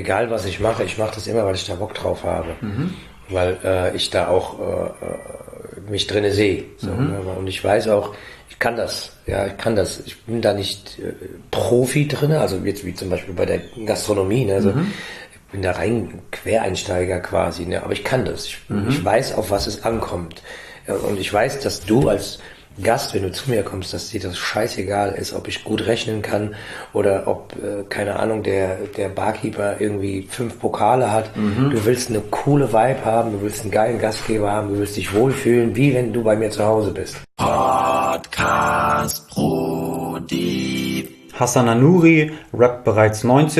egal was ich mache das immer, weil ich da Bock drauf habe. Weil ich da auch mich drinne sehe. So, ne? Und ich weiß auch, ich kann das. Ja, ich kann das. Ich bin da nicht Profi drinne, also jetzt wie zum Beispiel bei der Gastronomie. Ne? Also ich bin da rein Quereinsteiger quasi. Ne? Aber ich kann das. Ich weiß, auf was es ankommt. Und ich weiß, dass du als Gast, wenn du zu mir kommst, dass dir das scheißegal ist, ob ich gut rechnen kann oder ob, keine Ahnung, der Barkeeper irgendwie 5 Pokale hat. Du willst eine coole Vibe haben, du willst einen geilen Gastgeber haben, du willst dich wohlfühlen, wie wenn du bei mir zu Hause bist. Podcast Brudi. Hassan Anouri rappt bereits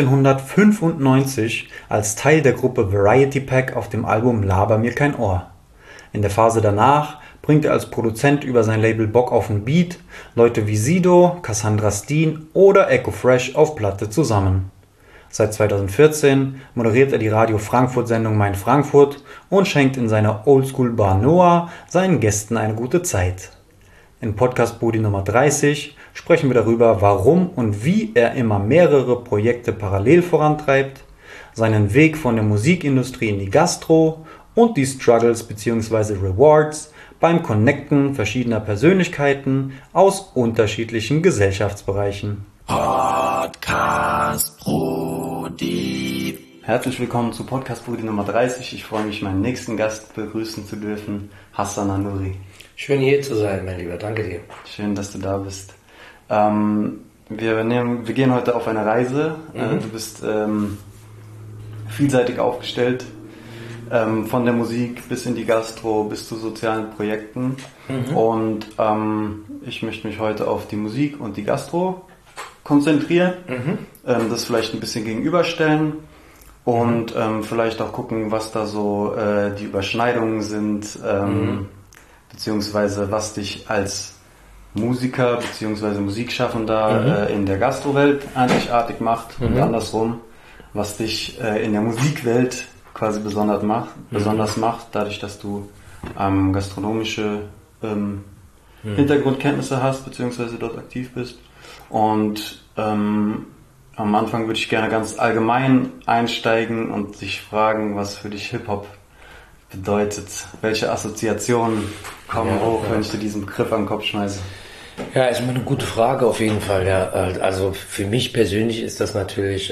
1995 als Teil der Gruppe Variety Pack auf dem Album Laber mir kein Ohr. In der Phase danach bringt er als Produzent über sein Label Bock auf den Beat Leute wie Sido, Cassandra Steen oder Echo Fresh auf Platte zusammen. Seit 2014 moderiert er die Radio Frankfurt-Sendung Mein Frankfurt und schenkt in seiner Oldschool-Bar Noah seinen Gästen eine gute Zeit. In Podcast Brudi Nummer 30 sprechen wir darüber, warum und wie er immer mehrere Projekte parallel vorantreibt, seinen Weg von der Musikindustrie in die Gastro und die Struggles bzw. Rewards beim Connecten verschiedener Persönlichkeiten aus unterschiedlichen Gesellschaftsbereichen. Podcast Brudi. Herzlich willkommen zu Podcast Brudi Nummer 30. Ich freue mich, meinen nächsten Gast begrüßen zu dürfen, Hassan Anouri. Schön hier zu sein, mein Lieber. Danke dir. Schön, dass du da bist. Wir gehen heute auf eine Reise. Du bist vielseitig aufgestellt. Von der Musik bis in die Gastro, bis zu sozialen Projekten. Und ich möchte mich heute auf die Musik und die Gastro konzentrieren, das vielleicht ein bisschen gegenüberstellen und vielleicht auch gucken, was da so die Überschneidungen sind, beziehungsweise was dich als Musiker beziehungsweise Musikschaffender in der Gastrowelt einzigartig macht und andersrum, was dich in der Musikwelt quasi besonders macht, dadurch, dass du gastronomische Hintergrundkenntnisse hast, beziehungsweise dort aktiv bist. Und am Anfang würde ich gerne ganz allgemein einsteigen und dich fragen, was für dich Hip-Hop bedeutet. Welche Assoziationen kommen hoch, wenn ich dir diesen Begriff an den Kopf schmeiße? Ja, ist immer eine gute Frage auf jeden Fall. Ja. Also für mich persönlich ist das natürlich...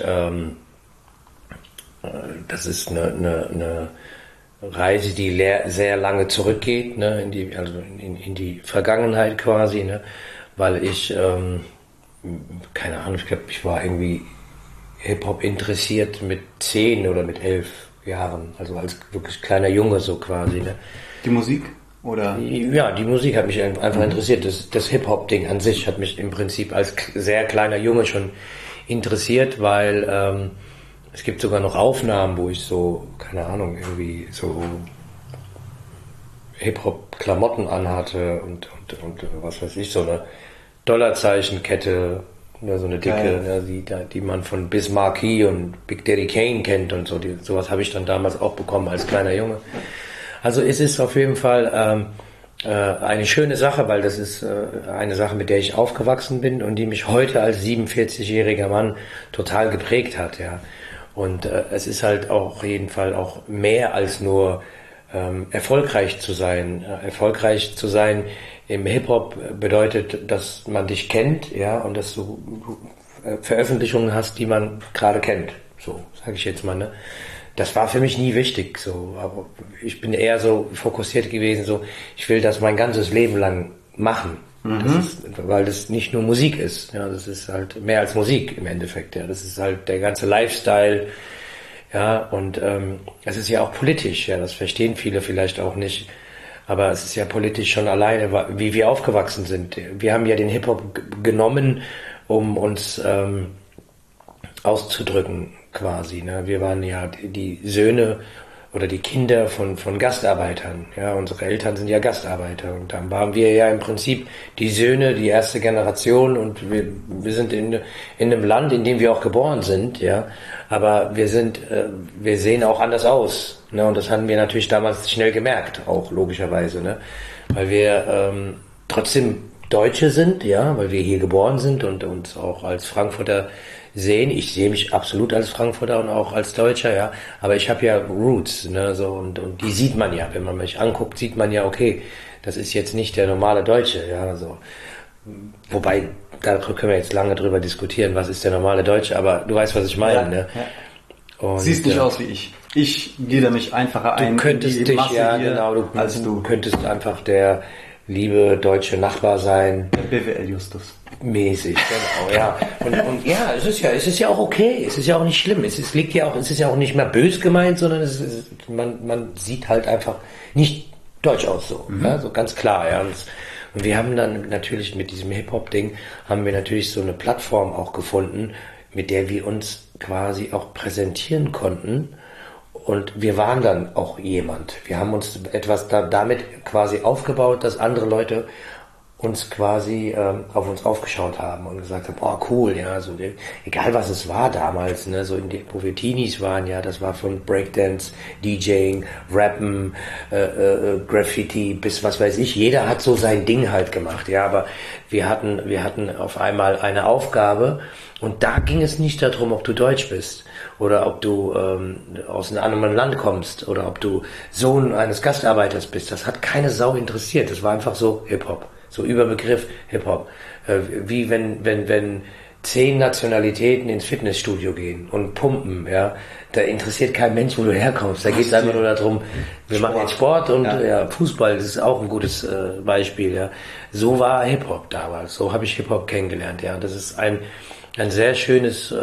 das ist eine Reise, die sehr lange zurückgeht, ne, in die Vergangenheit quasi, ne, weil ich, keine Ahnung, ich glaube, ich war irgendwie Hip-Hop interessiert mit 10 oder mit 11 Jahren, also als wirklich kleiner Junge so quasi. Ne. Die Musik? Oder? Ja, die Musik hat mich einfach interessiert. Das Hip-Hop-Ding an sich hat mich im Prinzip als sehr kleiner Junge schon interessiert, weil es gibt sogar noch Aufnahmen, wo ich so, keine Ahnung, irgendwie so Hip-Hop-Klamotten anhatte und was weiß ich, so eine Dollarzeichenkette, ne, so eine dicke, ne, die man von Biz Markie und Big Daddy Kane kennt und so. Sowas habe ich dann damals auch bekommen als kleiner Junge. Also es ist auf jeden Fall eine schöne Sache, weil das ist eine Sache, mit der ich aufgewachsen bin und die mich heute als 47-jähriger Mann total geprägt hat, ja. Und es ist halt auch auf jeden Fall auch mehr als nur erfolgreich zu sein. Erfolgreich zu sein im Hip-Hop bedeutet, dass man dich kennt, ja, und dass du Veröffentlichungen hast, die man gerade kennt. So, sage ich jetzt mal, ne? Das war für mich nie wichtig, so. Aber ich bin eher so fokussiert gewesen, so, ich will das mein ganzes Leben lang machen. Das ist, weil das nicht nur Musik ist, ja, das ist halt mehr als Musik im Endeffekt, ja, das ist halt der ganze Lifestyle, ja, und es ist ja auch politisch, ja, das verstehen viele vielleicht auch nicht, aber es ist ja politisch schon alleine, wie wir aufgewachsen sind. Wir haben ja den Hip-Hop genommen, um uns auszudrücken quasi, ne, wir waren ja die Söhne oder die Kinder von Gastarbeitern. Ja, unsere Eltern sind ja Gastarbeiter und dann waren wir ja im Prinzip die Söhne, die erste Generation und wir sind in einem Land, in dem wir auch geboren sind, ja, aber wir sehen auch anders aus, ne, und das haben wir natürlich damals schnell gemerkt, auch logischerweise, ne, weil wir trotzdem Deutsche sind, ja, weil wir hier geboren sind und uns auch als Frankfurter sehen. Ich sehe mich absolut als Frankfurter und auch als Deutscher, ja. Aber ich habe ja Roots, ne, so, und die sieht man ja. Wenn man mich anguckt, sieht man ja, okay, das ist jetzt nicht der normale Deutsche, ja, so. Wobei, da können wir jetzt lange drüber diskutieren, was ist der normale Deutsche, aber du weißt, was ich meine, ne? Ja. Und, siehst nicht aus wie ich. Ich glieder mich einfacher ein. Du könntest dich, ja, genau, du könntest einfach der liebe deutsche Nachbar sein. Der BWL-Justus. Mäßig, genau, ja. Und ja, es ist ja auch okay, es ist ja auch nicht schlimm, es ist ja auch nicht mehr bös gemeint, sondern man sieht halt einfach nicht deutsch aus, so, ja, so ganz klar, ja. Und wir haben dann natürlich mit diesem Hip-Hop-Ding, haben wir natürlich so eine Plattform auch gefunden, mit der wir uns quasi auch präsentieren konnten. Und wir waren dann auch jemand. Wir haben uns etwas damit quasi aufgebaut, dass andere Leute uns quasi auf uns aufgeschaut haben und gesagt haben, oh cool, ja, so egal was es war damals, ne, so wo wir Teenies waren, ja, das war von Breakdance, DJing, Rappen, Graffiti bis was weiß ich, jeder hat so sein Ding halt gemacht, ja, aber wir hatten auf einmal eine Aufgabe und da ging es nicht darum, ob du Deutsch bist oder ob du aus einem anderen Land kommst oder ob du Sohn eines Gastarbeiters bist, das hat keine Sau interessiert, das war einfach so Hip-Hop. So Überbegriff Hip-Hop. Wie wenn 10 Nationalitäten ins Fitnessstudio gehen und pumpen, ja. Da interessiert kein Mensch, wo du herkommst. Da geht es einfach nur darum, wir machen jetzt Sport und ja, Fußball, das ist auch ein gutes Beispiel, ja. So war Hip-Hop damals. So habe ich Hip-Hop kennengelernt, ja. Das ist ein sehr schönes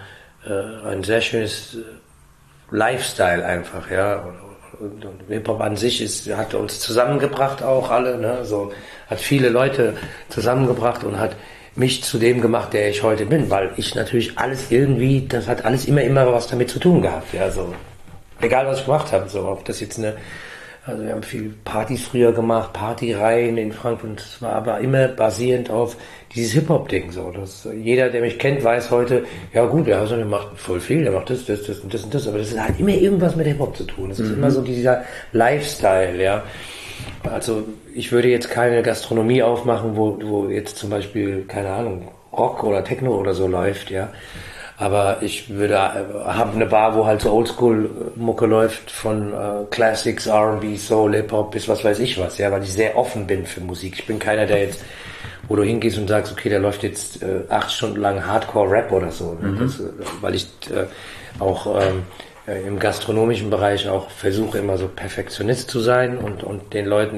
Lifestyle einfach, ja. Und Hip-Hop an sich hat uns zusammengebracht auch alle, ne? So, hat viele Leute zusammengebracht und hat mich zu dem gemacht, der ich heute bin, weil ich natürlich das hat alles immer was damit zu tun gehabt, ja, so. Egal was ich gemacht habe, so, ob das jetzt also wir haben viel Partys früher gemacht, Partyreihen in Frankfurt, das war aber immer basierend auf dieses Hip-Hop-Ding, so, dass jeder, der mich kennt, weiß heute, ja gut, der macht voll viel, der macht das und das, aber das hat immer irgendwas mit Hip-Hop zu tun, das ist immer so dieser Lifestyle, ja. Also ich würde jetzt keine Gastronomie aufmachen, wo jetzt zum Beispiel, keine Ahnung, Rock oder Techno oder so läuft, ja. Aber ich habe eine Bar, wo halt so Oldschool-Mucke läuft, von Classics, R&B, Soul, Hip-Hop bis was weiß ich was, ja, weil ich sehr offen bin für Musik. Ich bin keiner, der jetzt, wo du hingehst und sagst, okay, da läuft jetzt 8 Stunden lang Hardcore-Rap oder so. Ne? Weil ich auch im gastronomischen Bereich auch versuche immer so Perfektionist zu sein und den Leuten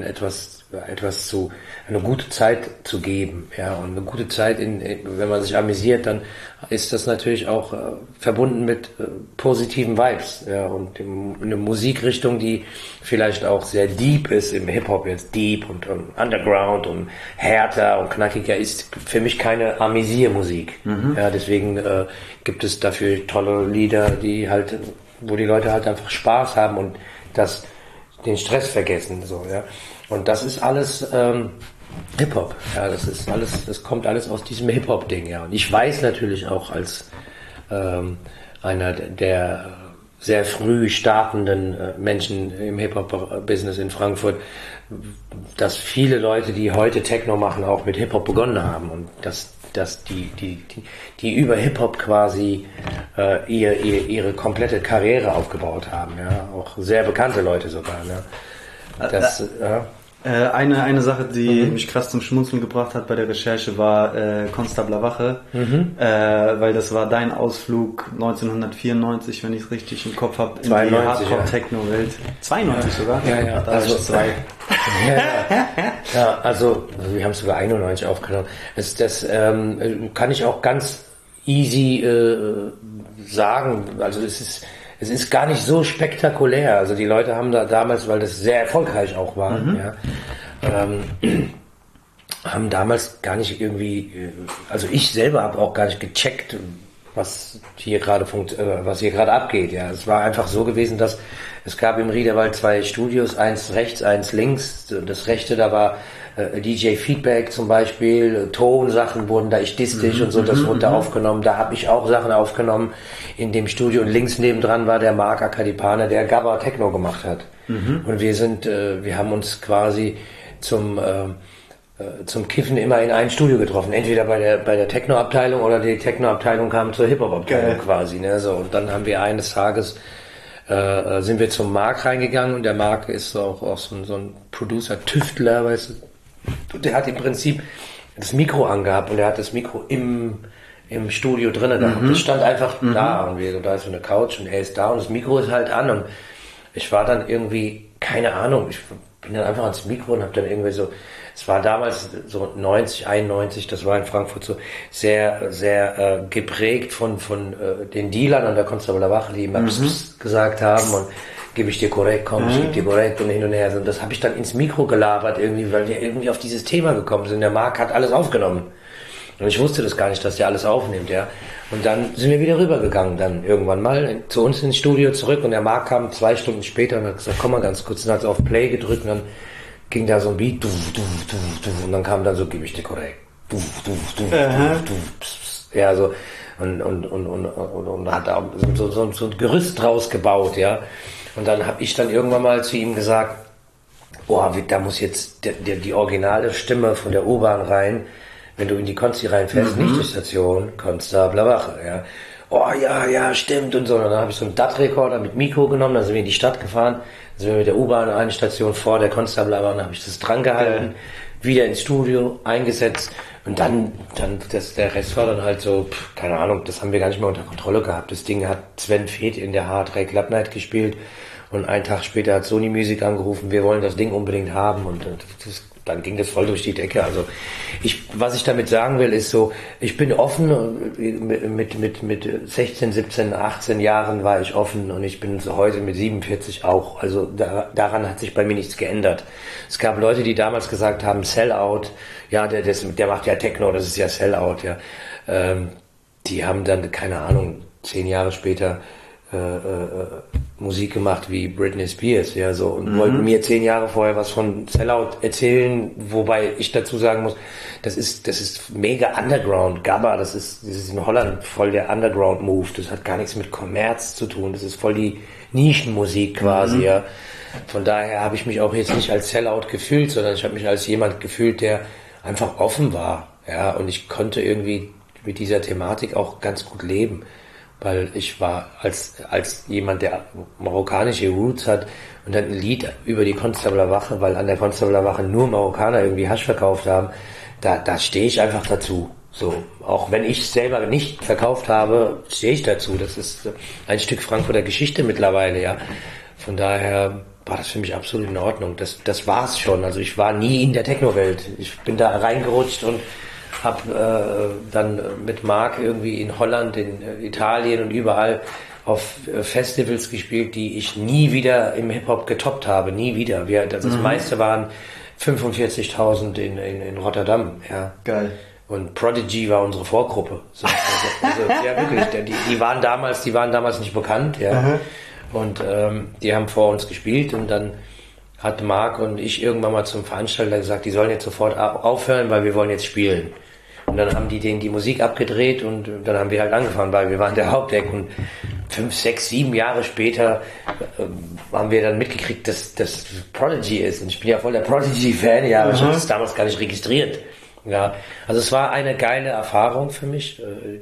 eine gute Zeit zu geben, ja, und eine gute Zeit wenn man sich amüsiert, dann ist das natürlich auch verbunden mit positiven Vibes, ja, und eine Musikrichtung, die vielleicht auch sehr deep ist im Hip-Hop, jetzt deep und Underground und härter und knackiger, ist für mich keine Amüsiermusik, ja, deswegen gibt es dafür tolle Lieder, wo die Leute halt einfach Spaß haben und den Stress vergessen, so, ja. Und das ist alles Hip-Hop, ja, das kommt alles aus diesem Hip-Hop-Ding, ja. Und ich weiß natürlich auch als einer der sehr früh startenden Menschen im Hip-Hop-Business in Frankfurt, dass viele Leute, die heute Techno machen, auch mit Hip-Hop begonnen haben und dass die über Hip-Hop quasi ihre komplette Karriere aufgebaut haben, ja, auch sehr bekannte Leute sogar, ne? Eine Sache, die mich krass zum Schmunzeln gebracht hat bei der Recherche, war Konstabler Wache, weil das war dein Ausflug 1994, wenn ich es richtig im Kopf habe, in 92, die Hardcore-Techno-Welt. 92 sogar? Ja. Da also 2. Ja, also wir haben es sogar 91 aufgenommen. Das kann ich auch ganz easy sagen. Also es ist gar nicht so spektakulär. Also die Leute haben da damals, weil das sehr erfolgreich auch war, haben damals gar nicht irgendwie, also ich selber habe auch gar nicht gecheckt, was hier gerade abgeht. Ja, es war einfach so gewesen, dass es gab im Riederwald 2 Studios, eins rechts, eins links. Das rechte, da war DJ Feedback zum Beispiel, Tonsachen wurden da, ich diss dich und so, das wurde da aufgenommen. Da habe ich auch Sachen aufgenommen in dem Studio und links nebendran war der Marc Akadipane, der Gabba Techno gemacht hat. Und wir haben uns quasi zum zum Kiffen immer in ein Studio getroffen. Entweder bei der Techno-Abteilung oder die Techno-Abteilung kam zur Hip-Hop-Abteilung quasi. Ne? So, und dann haben wir eines Tages sind wir zum Marc reingegangen und der Marc ist auch so ein Producer-Tüftler, weißt du. Der hat im Prinzip das Mikro angehabt und er hat das Mikro im Studio drinnen gehabt. Das stand einfach da und da ist so eine Couch und er ist da und das Mikro ist halt an und ich war dann irgendwie, keine Ahnung, ich bin dann einfach ans Mikro und habe dann irgendwie so, es war damals so 90, 91, das war in Frankfurt so sehr, sehr geprägt von den Dealern an der Konstabler Wache, die immer Psst gesagt haben und gebe ich dir korrekt, komm, ich gebe dir korrekt und hin und her. Und das habe ich dann ins Mikro gelabert irgendwie, weil wir irgendwie auf dieses Thema gekommen sind. Der Marc hat alles aufgenommen. Und ich wusste das gar nicht, dass der alles aufnimmt, ja. Und dann sind wir wieder rübergegangen, dann irgendwann mal zu uns ins Studio zurück und der Marc kam 2 Stunden später und hat gesagt, komm mal ganz kurz, und hat auf Play gedrückt und dann ging da so ein Beat, und dann kam dann so, gebe ich dir korrekt, ja, so, und hat da so ein Gerüst draus gebaut, ja. Und dann habe ich dann irgendwann mal zu ihm gesagt, da muss jetzt die originale Stimme von der U-Bahn rein, wenn du in die Konsti reinfährst, nicht die Station, Konstabler Wache, ja. Oh ja, stimmt und so. Und dann habe ich so einen DAT-Rekorder mit Mikro genommen, dann sind wir in die Stadt gefahren, dann sind wir mit der U-Bahn eine Station vor der Konstabler Wache, dann habe ich das dran gehalten, wieder ins Studio eingesetzt und dann der Rest war dann halt so, keine Ahnung, das haben wir gar nicht mehr unter Kontrolle gehabt. Das Ding hat Sven Feth in der Hard Ray Club Night gespielt und einen Tag später hat Sony Music angerufen, wir wollen das Ding unbedingt haben und dann ging das voll durch die Decke. Also was ich damit sagen will, ist so, ich bin offen, mit 16, 17, 18 Jahren war ich offen und ich bin so heute mit 47 auch. Also daran hat sich bei mir nichts geändert. Es gab Leute, die damals gesagt haben, Sellout, ja, der macht ja Techno, das ist ja Sellout, ja. Die haben dann, keine Ahnung, 10 Jahre später Musik gemacht wie Britney Spears, ja, so, und wollten mir 10 Jahre vorher was von Sellout erzählen, wobei ich dazu sagen muss, das ist mega Underground. Gabba, das ist in Holland voll der Underground-Move, das hat gar nichts mit Kommerz zu tun, das ist voll die Nischenmusik quasi, ja. Von daher habe ich mich auch jetzt nicht als Sellout gefühlt, sondern ich habe mich als jemand gefühlt, der einfach offen war, ja, und ich konnte irgendwie mit dieser Thematik auch ganz gut leben. Weil ich war als jemand, der marokkanische Roots hat und dann ein Lied über die Konstabler Wache, weil an der Konstabler Wache nur Marokkaner irgendwie Hasch verkauft haben, da stehe ich einfach dazu. So, auch wenn ich selber nicht verkauft habe, stehe ich dazu. Das ist ein Stück Frankfurter Geschichte mittlerweile, ja. Von daher war das für mich absolut in Ordnung. Das war's schon. Also ich war nie in der Techno-Welt. Ich bin da reingerutscht und habe dann mit Marc irgendwie in Holland, in Italien und überall auf Festivals gespielt, die ich nie wieder im Hip-Hop getoppt habe, nie wieder. Das meiste waren 45.000 in Rotterdam. Ja. Geil. Und Prodigy war unsere Vorgruppe. Ja, wirklich. Die waren damals nicht bekannt. Ja. Und die haben vor uns gespielt und dann hat Marc und ich irgendwann mal zum Veranstalter gesagt, die sollen jetzt sofort aufhören, weil wir wollen jetzt spielen. Und dann haben die denen die Musik abgedreht und dann haben wir halt angefangen, weil wir waren der Hauptdeck und 5, 6, 7 Jahre später haben wir dann mitgekriegt, dass das Prodigy ist. Und ich bin ja voll der Prodigy-Fan, ja, aber ich habe das damals gar nicht registriert. Ja, also es war eine geile Erfahrung für mich,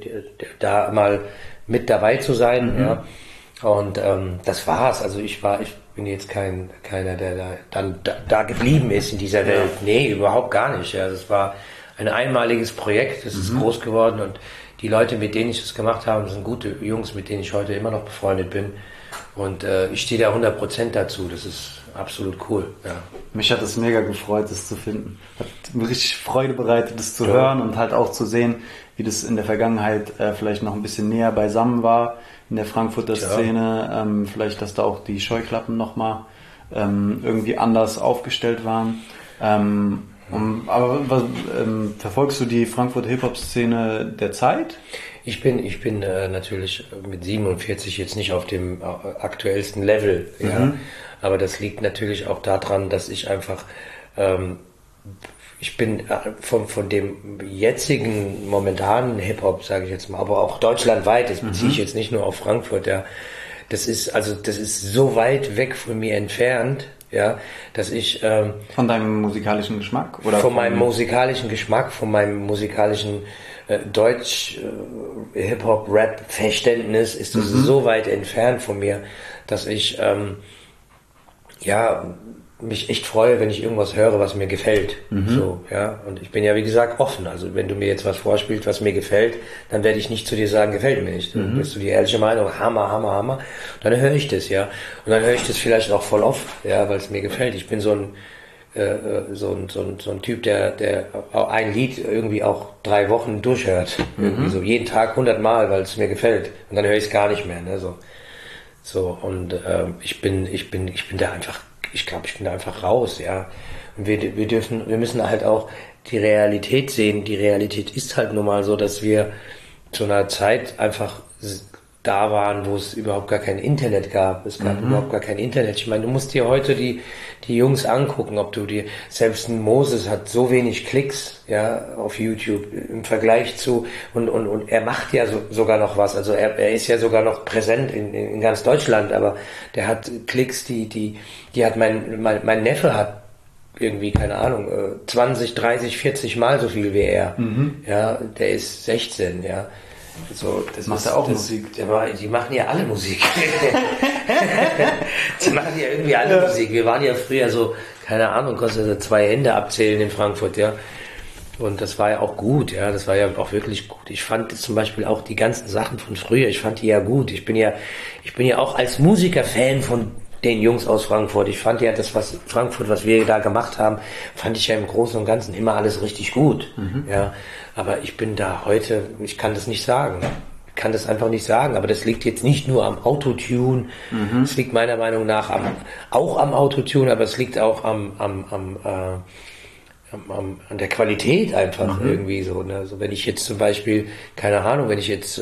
da mal mit dabei zu sein, ja. Und das war's. Also ich bin jetzt keiner, der dann da geblieben ist in dieser Welt. Nee, überhaupt gar nicht. Ja, das war ein einmaliges Projekt, das ist groß geworden und die Leute, mit denen ich das gemacht habe, sind gute Jungs, mit denen ich heute immer noch befreundet bin und ich stehe da 100% dazu, das ist absolut cool. Ja. Mich hat es mega gefreut, das zu finden. Hat mir richtig Freude bereitet, das zu hören und halt auch zu sehen, wie das in der Vergangenheit vielleicht noch ein bisschen näher beisammen war in der Frankfurter Szene, vielleicht, dass da auch die Scheuklappen nochmal irgendwie anders aufgestellt waren. Aber verfolgst du die Frankfurter Hip-Hop-Szene der Zeit? Ich bin natürlich mit 47 jetzt nicht auf dem aktuellsten Level, ja. Aber das liegt natürlich auch daran, dass ich einfach ich bin von dem jetzigen momentanen Hip-Hop, sage ich jetzt mal, aber auch deutschlandweit, das beziehe ich jetzt nicht nur auf Frankfurt, ja. Das ist so weit weg von mir entfernt, ja, dass ich Von deinem musikalischen Geschmack? Oder von meinem musikalischen Geschmack, von meinem musikalischen Deutsch, Hip-Hop, Rap-Verständnis ist das so weit entfernt von mir, dass ich mich echt freue, wenn ich irgendwas höre, was mir gefällt. So, ja. Und ich bin ja, wie gesagt, offen. Also wenn du mir jetzt was vorspielst, was mir gefällt, dann werde ich nicht zu dir sagen, gefällt mir nicht. Dann bist du die ehrliche Meinung, Hammer, Hammer, Hammer. Dann höre ich das, ja. Und dann höre ich das vielleicht auch voll oft, ja, weil es mir gefällt. Ich bin so ein Typ, der ein Lied irgendwie auch 3 Wochen durchhört. Irgendwie so jeden Tag 100 Mal, weil es mir gefällt. Und dann höre ich es gar nicht mehr, ne, so. Und ich bin da einfach, ich glaube, ich bin da einfach raus, ja. Und wir müssen halt auch die Realität sehen. Die Realität ist halt nun mal so, dass wir zu einer Zeit einfach da waren, wo es überhaupt gar kein Internet gab. Es gab überhaupt gar kein Internet. Ich meine, du musst dir heute die Jungs angucken, ob du dir, selbst ein Moses hat so wenig Klicks, ja, auf YouTube im Vergleich zu, und er macht ja sogar noch was. Also er ist ja sogar noch präsent in ganz Deutschland, aber der hat Klicks, die hat mein Neffe hat irgendwie, keine Ahnung, 20, 30, 40 Mal so viel wie er. Ja, der ist 16, ja. So, das macht er auch Musik? Die machen ja alle Musik. Die machen ja irgendwie alle Musik. Wir waren ja früher so, keine Ahnung, konnte 2 Hände abzählen in Frankfurt, ja. Und das war ja auch gut, ja. Das war ja auch wirklich gut. Ich fand zum Beispiel auch die ganzen Sachen von früher, ich fand die ja gut. Ich bin ja auch als Musiker Fan von den Jungs aus Frankfurt. Ich fand ja das, was wir da gemacht haben, fand ich ja im Großen und Ganzen immer alles richtig gut. Ja. Aber ich bin da heute, ich kann das nicht sagen. Ich kann das einfach nicht sagen. Aber das liegt jetzt nicht nur am Autotune. Es liegt meiner Meinung nach auch am Autotune, aber es liegt auch an der Qualität einfach irgendwie so. Ne? Also wenn ich jetzt zum Beispiel, keine Ahnung, wenn ich jetzt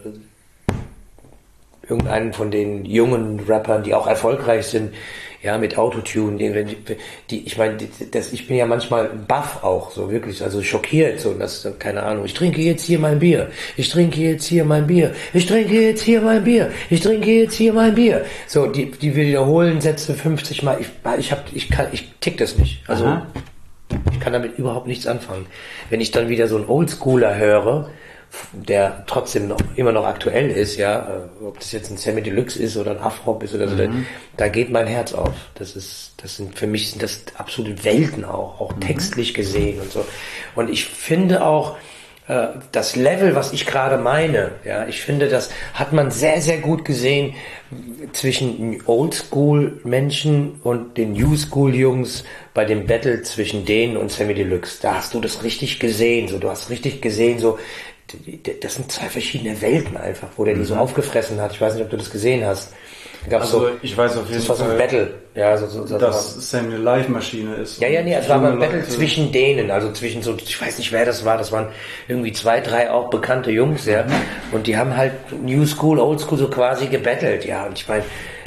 irgendeinen von den jungen Rappern, die auch erfolgreich sind, ja, mit Autotune, ich meine, ich bin ja manchmal baff auch, so wirklich, also schockiert, so, dass, keine Ahnung, ich trinke jetzt hier mein Bier, ich trinke jetzt hier mein Bier, ich trinke jetzt hier mein Bier, ich trinke jetzt hier mein Bier. So, die wiederholen Sätze 50 Mal, ich tick das nicht. Also, ich kann damit überhaupt nichts anfangen. Wenn ich dann wieder so einen Oldschooler höre, der trotzdem immer noch aktuell ist, ja, ob das jetzt ein Samy Deluxe ist oder ein Afrop ist oder so, da geht mein Herz auf. Für mich sind das absolute Welten auch textlich gesehen und so. Und ich finde auch, das Level, was ich gerade meine, ja, ich finde, das hat man sehr, sehr gut gesehen zwischen Oldschool-Menschen und den New-School-Jungs bei dem Battle zwischen denen und Samy Deluxe. Da hast du das richtig gesehen, so, du hast richtig gesehen, so, das sind 2 verschiedene Welten einfach, wo der die so aufgefressen hat. Ich weiß nicht, ob du das gesehen hast. Ich weiß auf jeden Fall, das war so ein Battle. Ja, dass Sam eine Live-Maschine ist. Ja, es war mal ein Battle zwischen denen, also zwischen so, ich weiß nicht, wer das war, das waren irgendwie 2, 3 auch bekannte Jungs, ja, und die haben halt New School, Old School so quasi gebattelt, ja, und ich meine,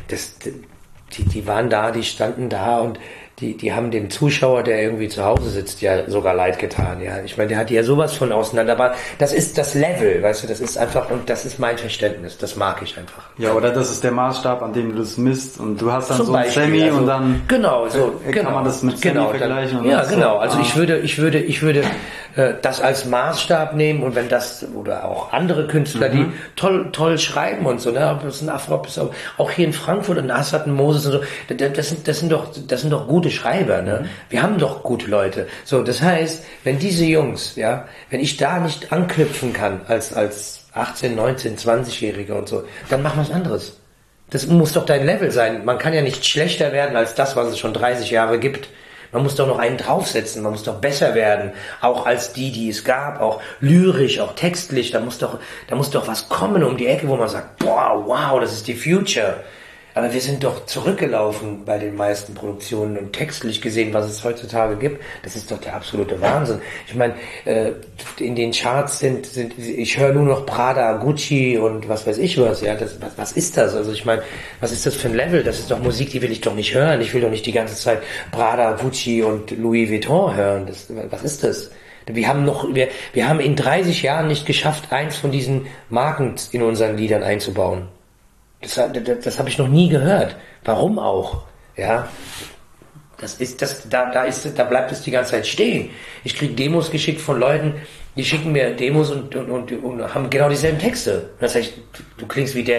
die waren da, die standen da und die haben dem Zuschauer, der irgendwie zu Hause sitzt, ja sogar leid getan, ja. Ich meine, der hat ja sowas von auseinander, aber das ist das Level, weißt du, das ist einfach, und das ist mein Verständnis, das mag ich einfach. Ja, oder das ist der Maßstab, an dem du das misst, und du hast dann so ein Sammy, also, und dann kann man das mit Sammy vergleichen. Ja, genau, also ich würde das als Maßstab nehmen, und wenn das, oder auch andere Künstler, die toll schreiben und so, ne, ob das ein Afrop ist, auch hier in Frankfurt und Assad und Moses und so, das sind doch gute Schreiber, ne? Wir haben doch gute Leute. So, das heißt, wenn diese Jungs, ja, wenn ich da nicht anknüpfen kann als 18, 19, 20-Jähriger und so, dann mach was anderes. Das muss doch dein Level sein. Man kann ja nicht schlechter werden als das, was es schon 30 Jahre gibt. Man muss doch noch einen draufsetzen, man muss doch besser werden, auch als die es gab, auch lyrisch, auch textlich, da muss doch was kommen um die Ecke, wo man sagt, boah, wow, das ist die Future. Aber wir sind doch zurückgelaufen bei den meisten Produktionen, und textlich gesehen, was es heutzutage gibt, das ist doch der absolute Wahnsinn. Ich meine, in den Charts ich höre nur noch Prada, Gucci und was weiß ich was, ja, was ist das? Also ich meine, was ist das für ein Level? Das ist doch Musik, die will ich doch nicht hören. Ich will doch nicht die ganze Zeit Prada, Gucci und Louis Vuitton hören. Was ist das? Wir haben in 30 Jahren nicht geschafft, eins von diesen Marken in unseren Liedern einzubauen. Das habe ich noch nie gehört. Warum auch? Ja, Da bleibt es die ganze Zeit stehen. Ich kriege Demos geschickt von Leuten, die schicken mir Demos und haben genau dieselben Texte. Und dann sag ich, du klingst wie der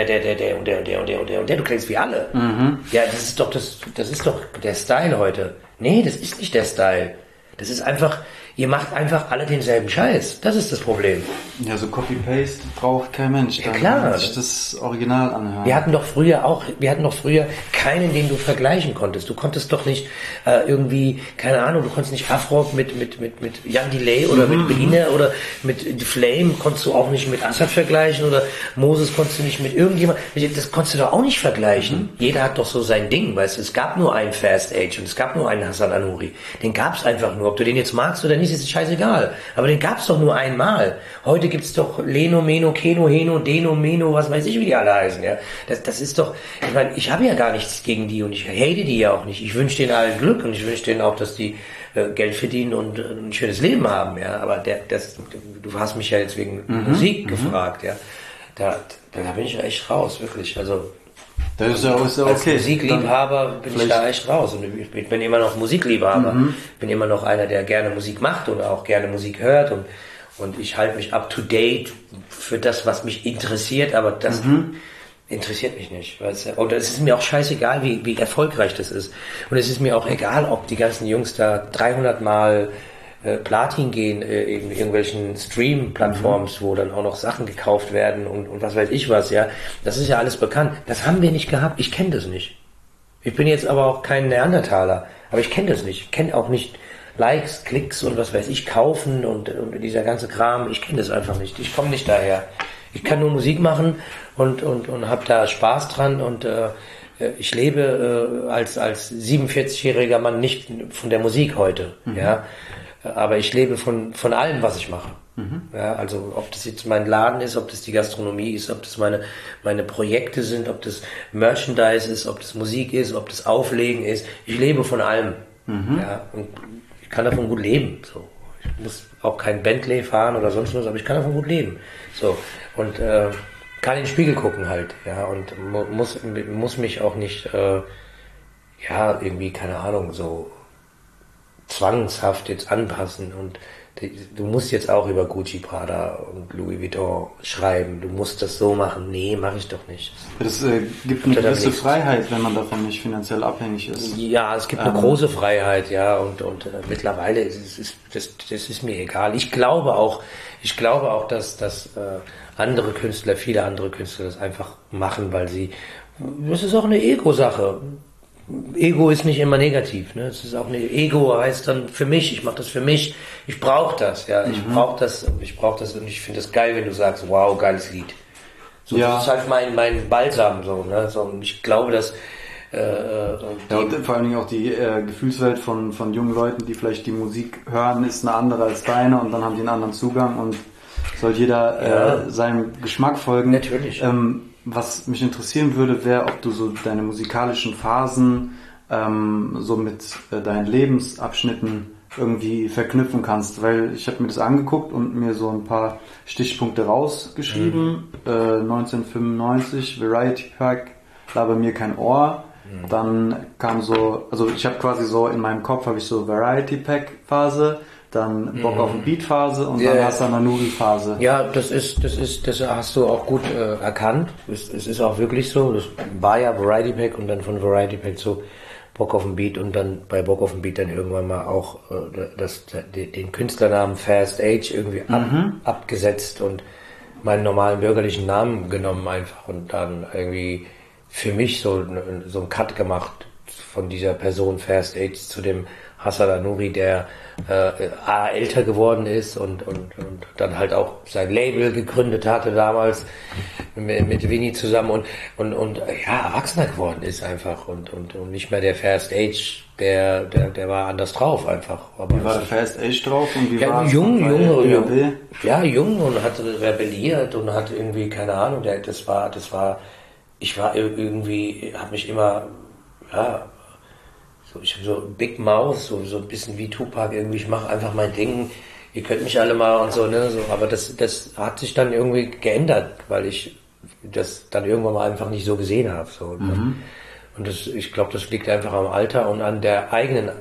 und der, du klingst wie alle. Ja, das ist doch der Style heute. Nee, das ist nicht der Style. Das ist einfach, ihr macht einfach alle denselben Scheiß. Das ist das Problem. Ja, so Copy-Paste braucht kein Mensch. Ja, klar. Kann sich das Original anhören. Wir hatten doch früher keinen, den du vergleichen konntest. Du konntest doch nicht irgendwie, keine Ahnung, du konntest nicht Afrock mit Jan Delay oder mit Berliner oder mit Flame konntest du auch nicht mit Assad vergleichen oder Moses konntest du nicht mit irgendjemand. Das konntest du doch auch nicht vergleichen. Jeder hat doch so sein Ding, weißt du. Es gab nur einen Fast Age und es gab nur einen Hassan Anuri. Den gab's einfach nur. Ob du den jetzt magst oder nicht, ist scheißegal. Aber den gab's doch nur einmal. Heute gibt's doch Leno, Meno, Keno, Heno, Deno, Meno, was weiß ich, wie die alle heißen, ja. Das ist doch, ich meine, ich habe ja gar nichts gegen die und ich hate die ja auch nicht. Ich wünsche denen allen Glück und ich wünsche denen auch, dass die Geld verdienen und ein schönes Leben haben, ja. Aber du hast mich ja jetzt wegen Musik gefragt, ja. Da bin ich ja echt raus, wirklich. Also, das ist ja okay. Als Musikliebhaber bin ich da echt raus. Und ich bin immer noch Musikliebhaber. Bin immer noch einer, der gerne Musik macht und auch gerne Musik hört. Und ich halte mich up to date für das, was mich interessiert. Aber das interessiert mich nicht. Weißt du? Und es ist mir auch scheißegal, wie erfolgreich das ist. Und es ist mir auch egal, ob die ganzen Jungs da 300 Mal Platin gehen in irgendwelchen Stream-Plattforms, wo dann auch noch Sachen gekauft werden und was weiß ich was, ja. Das ist ja alles bekannt. Das haben wir nicht gehabt. Ich kenne das nicht. Ich bin jetzt aber auch kein Neandertaler, aber ich kenne das nicht. Ich kenne auch nicht Likes, Klicks und was weiß ich, kaufen und dieser ganze Kram. Ich kenne das einfach nicht. Ich komme nicht daher. Ich kann nur Musik machen und habe da Spaß dran und ich lebe als 47-jähriger Mann nicht von der Musik heute, ja. Aber ich lebe von allem, was ich mache. Ja, also ob das jetzt mein Laden ist, ob das die Gastronomie ist, ob das meine Projekte sind, ob das Merchandise ist, ob das Musik ist, ob das Auflegen ist. Ich lebe von allem. Ja, und ich kann davon gut leben. So. Ich muss auch kein Bentley fahren oder sonst was, aber ich kann davon gut leben. So. Und kann in den Spiegel gucken halt. Ja, und muss mich auch nicht irgendwie, keine Ahnung, so zwangshaft jetzt anpassen und du musst jetzt auch über Gucci, Prada und Louis Vuitton schreiben, du musst das so machen. Nee, mache ich doch nicht. Das gibt eine gewisse Freiheit, wenn man davon nicht finanziell abhängig ist. Ja, es gibt eine große Freiheit, ja, und mittlerweile das ist mir egal. Ich glaube auch, dass andere Künstler, viele andere Künstler das einfach machen, weil das ist auch eine Ego-Sache. Ego ist nicht immer negativ, ne? Es ist auch eine Ego heißt dann für mich, ich mache das für mich, ich brauche das, ja, ich brauche das und ich finde es geil, wenn du sagst, wow, geiles Lied. So, ja. Das ist halt mein Balsam, so, ne? So, und ich glaube, dass und vor allen Dingen auch die Gefühlswelt von jungen Leuten, die vielleicht die Musik hören, ist eine andere als deine und dann haben die einen anderen Zugang und soll jeder seinem Geschmack folgen. Natürlich. Was mich interessieren würde, wäre, ob du so deine musikalischen Phasen so mit deinen Lebensabschnitten irgendwie verknüpfen kannst, weil ich habe mir das angeguckt und mir so ein paar Stichpunkte rausgeschrieben. 1995, Variety Pack, Laber mir kein Ohr. Dann kam so, also ich habe quasi so in meinem Kopf habe ich so Variety Pack Phase, dann Bock auf den Beat Phase und dann Hassan Anuri Phase. Ja, das hast du auch gut erkannt. Es ist auch wirklich so. Das war ja Variety Pack und dann von Variety Pack zu Bock auf den Beat und dann bei Bock auf den Beat dann irgendwann mal auch den Künstlernamen Fast Age irgendwie abgesetzt und meinen normalen bürgerlichen Namen genommen einfach und dann irgendwie für mich so einen Cut gemacht von dieser Person Fast Age zu dem Hassan Anuri, der älter geworden ist und dann halt auch sein Label gegründet hatte damals mit Vinny zusammen und erwachsener geworden ist einfach und nicht mehr der Fast Age, der war anders drauf einfach. Aber wie war der Fast Age drauf und wie war jung und hat rebelliert und hat irgendwie, keine Ahnung, ich war irgendwie, habe mich immer, so, ich habe so Big Mouth, so ein bisschen wie Tupac irgendwie, ich mache einfach mein Ding, ihr könnt mich alle mal und so, ne, so, aber das hat sich dann irgendwie geändert, weil ich das dann irgendwann mal einfach nicht so gesehen habe, so. Und ich glaube, das liegt einfach am Alter und an der eigenen,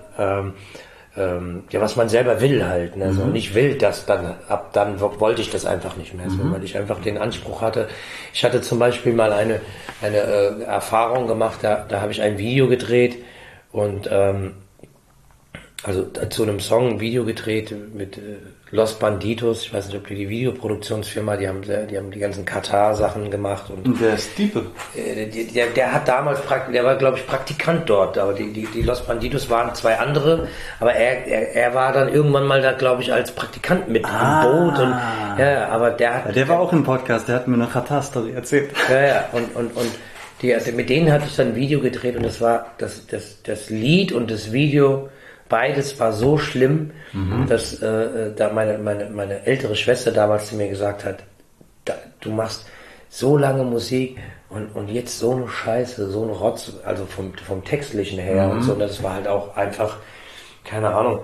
ja, was man selber will halt. Ne? Also nicht will, dass ab dann wollte ich das einfach nicht mehr, so, weil ich einfach den Anspruch hatte. Ich hatte zum Beispiel mal eine Erfahrung gemacht, da habe ich ein Video gedreht und also zu einem Song ein Video gedreht mit Los Banditos. Ich weiß nicht, ob die Videoproduktionsfirma, die haben die ganzen Katar-Sachen gemacht. Und der Stiepel. Der hat damals, der war glaube ich Praktikant dort, aber die Los Banditos waren 2 andere, aber er war dann irgendwann mal da, glaube ich, als Praktikant mit im Boot und ja, aber der war auch im Podcast, der hat mir eine Katar-Story erzählt. Ja, und mit denen hatte ich dann ein Video gedreht und das war das Lied und das Video. Beides war so schlimm, dass da meine ältere Schwester damals zu mir gesagt hat, du machst so lange Musik und jetzt so eine Scheiße, so ein Rotz, also vom Textlichen her und so, und das war halt auch einfach, keine Ahnung,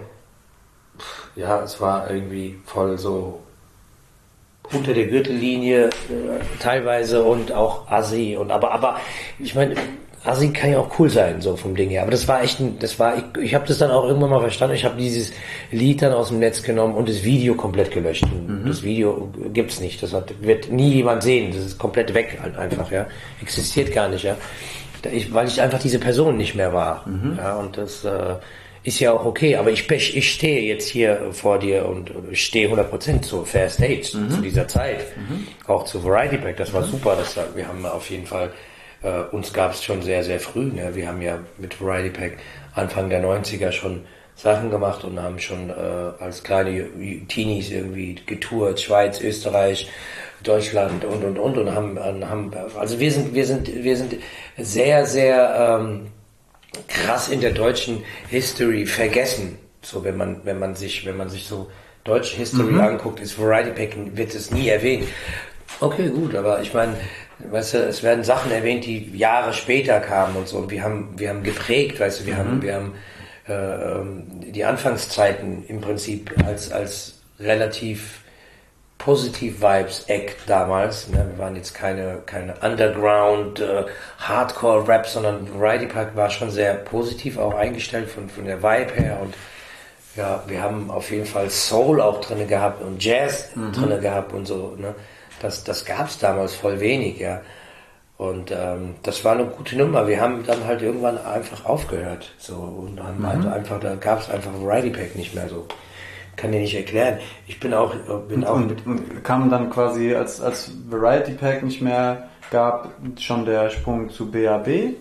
ja, es war irgendwie voll so unter der Gürtellinie teilweise und auch assi und aber ich meine, Assi kann ja auch cool sein, so vom Ding her. Aber das war echt ich habe das dann auch irgendwann mal verstanden. Ich habe dieses Lied dann aus dem Netz genommen und das Video komplett gelöscht. Und das Video gibt's nicht. Wird nie jemand sehen. Das ist komplett weg halt einfach, ja. Existiert gar nicht, ja. Weil ich einfach diese Person nicht mehr war. Ja, und das ist ja auch okay. Aber ich stehe jetzt hier vor dir und ich stehe 100% zu Fair Stage, zu dieser Zeit. Auch zu Variety Pack. Das war super. Wir haben auf jeden Fall uns gab es schon sehr, sehr früh. Ne? Wir haben ja mit Variety Pack Anfang der 90er schon Sachen gemacht und haben schon als kleine Teenies irgendwie getourt, Schweiz, Österreich, Deutschland und haben also wir sind sehr, sehr krass in der deutschen History vergessen. So wenn man sich so deutsche History anguckt, ist Variety Pack, wird es nie erwähnt. Okay, gut, aber ich meine, weißt du, es werden Sachen erwähnt, die Jahre später kamen und so. Und wir haben geprägt, weißt du, wir haben die Anfangszeiten im Prinzip als relativ positiv Vibes Act damals. Ne? Wir waren jetzt keine Underground Hardcore Rap, sondern Variety Pack war schon sehr positiv auch eingestellt von der Vibe her und ja, wir haben auf jeden Fall Soul auch drinne gehabt und Jazz drinne gehabt und so, ne? Das gab's damals voll wenig, ja. Und das war eine gute Nummer. Wir haben dann halt irgendwann einfach aufgehört. So, und haben halt einfach, da gab's einfach Variety Pack nicht mehr so. Kann dir nicht erklären. Ich bin auch und kam dann quasi, als Variety Pack nicht mehr gab, schon der Sprung zu BAB.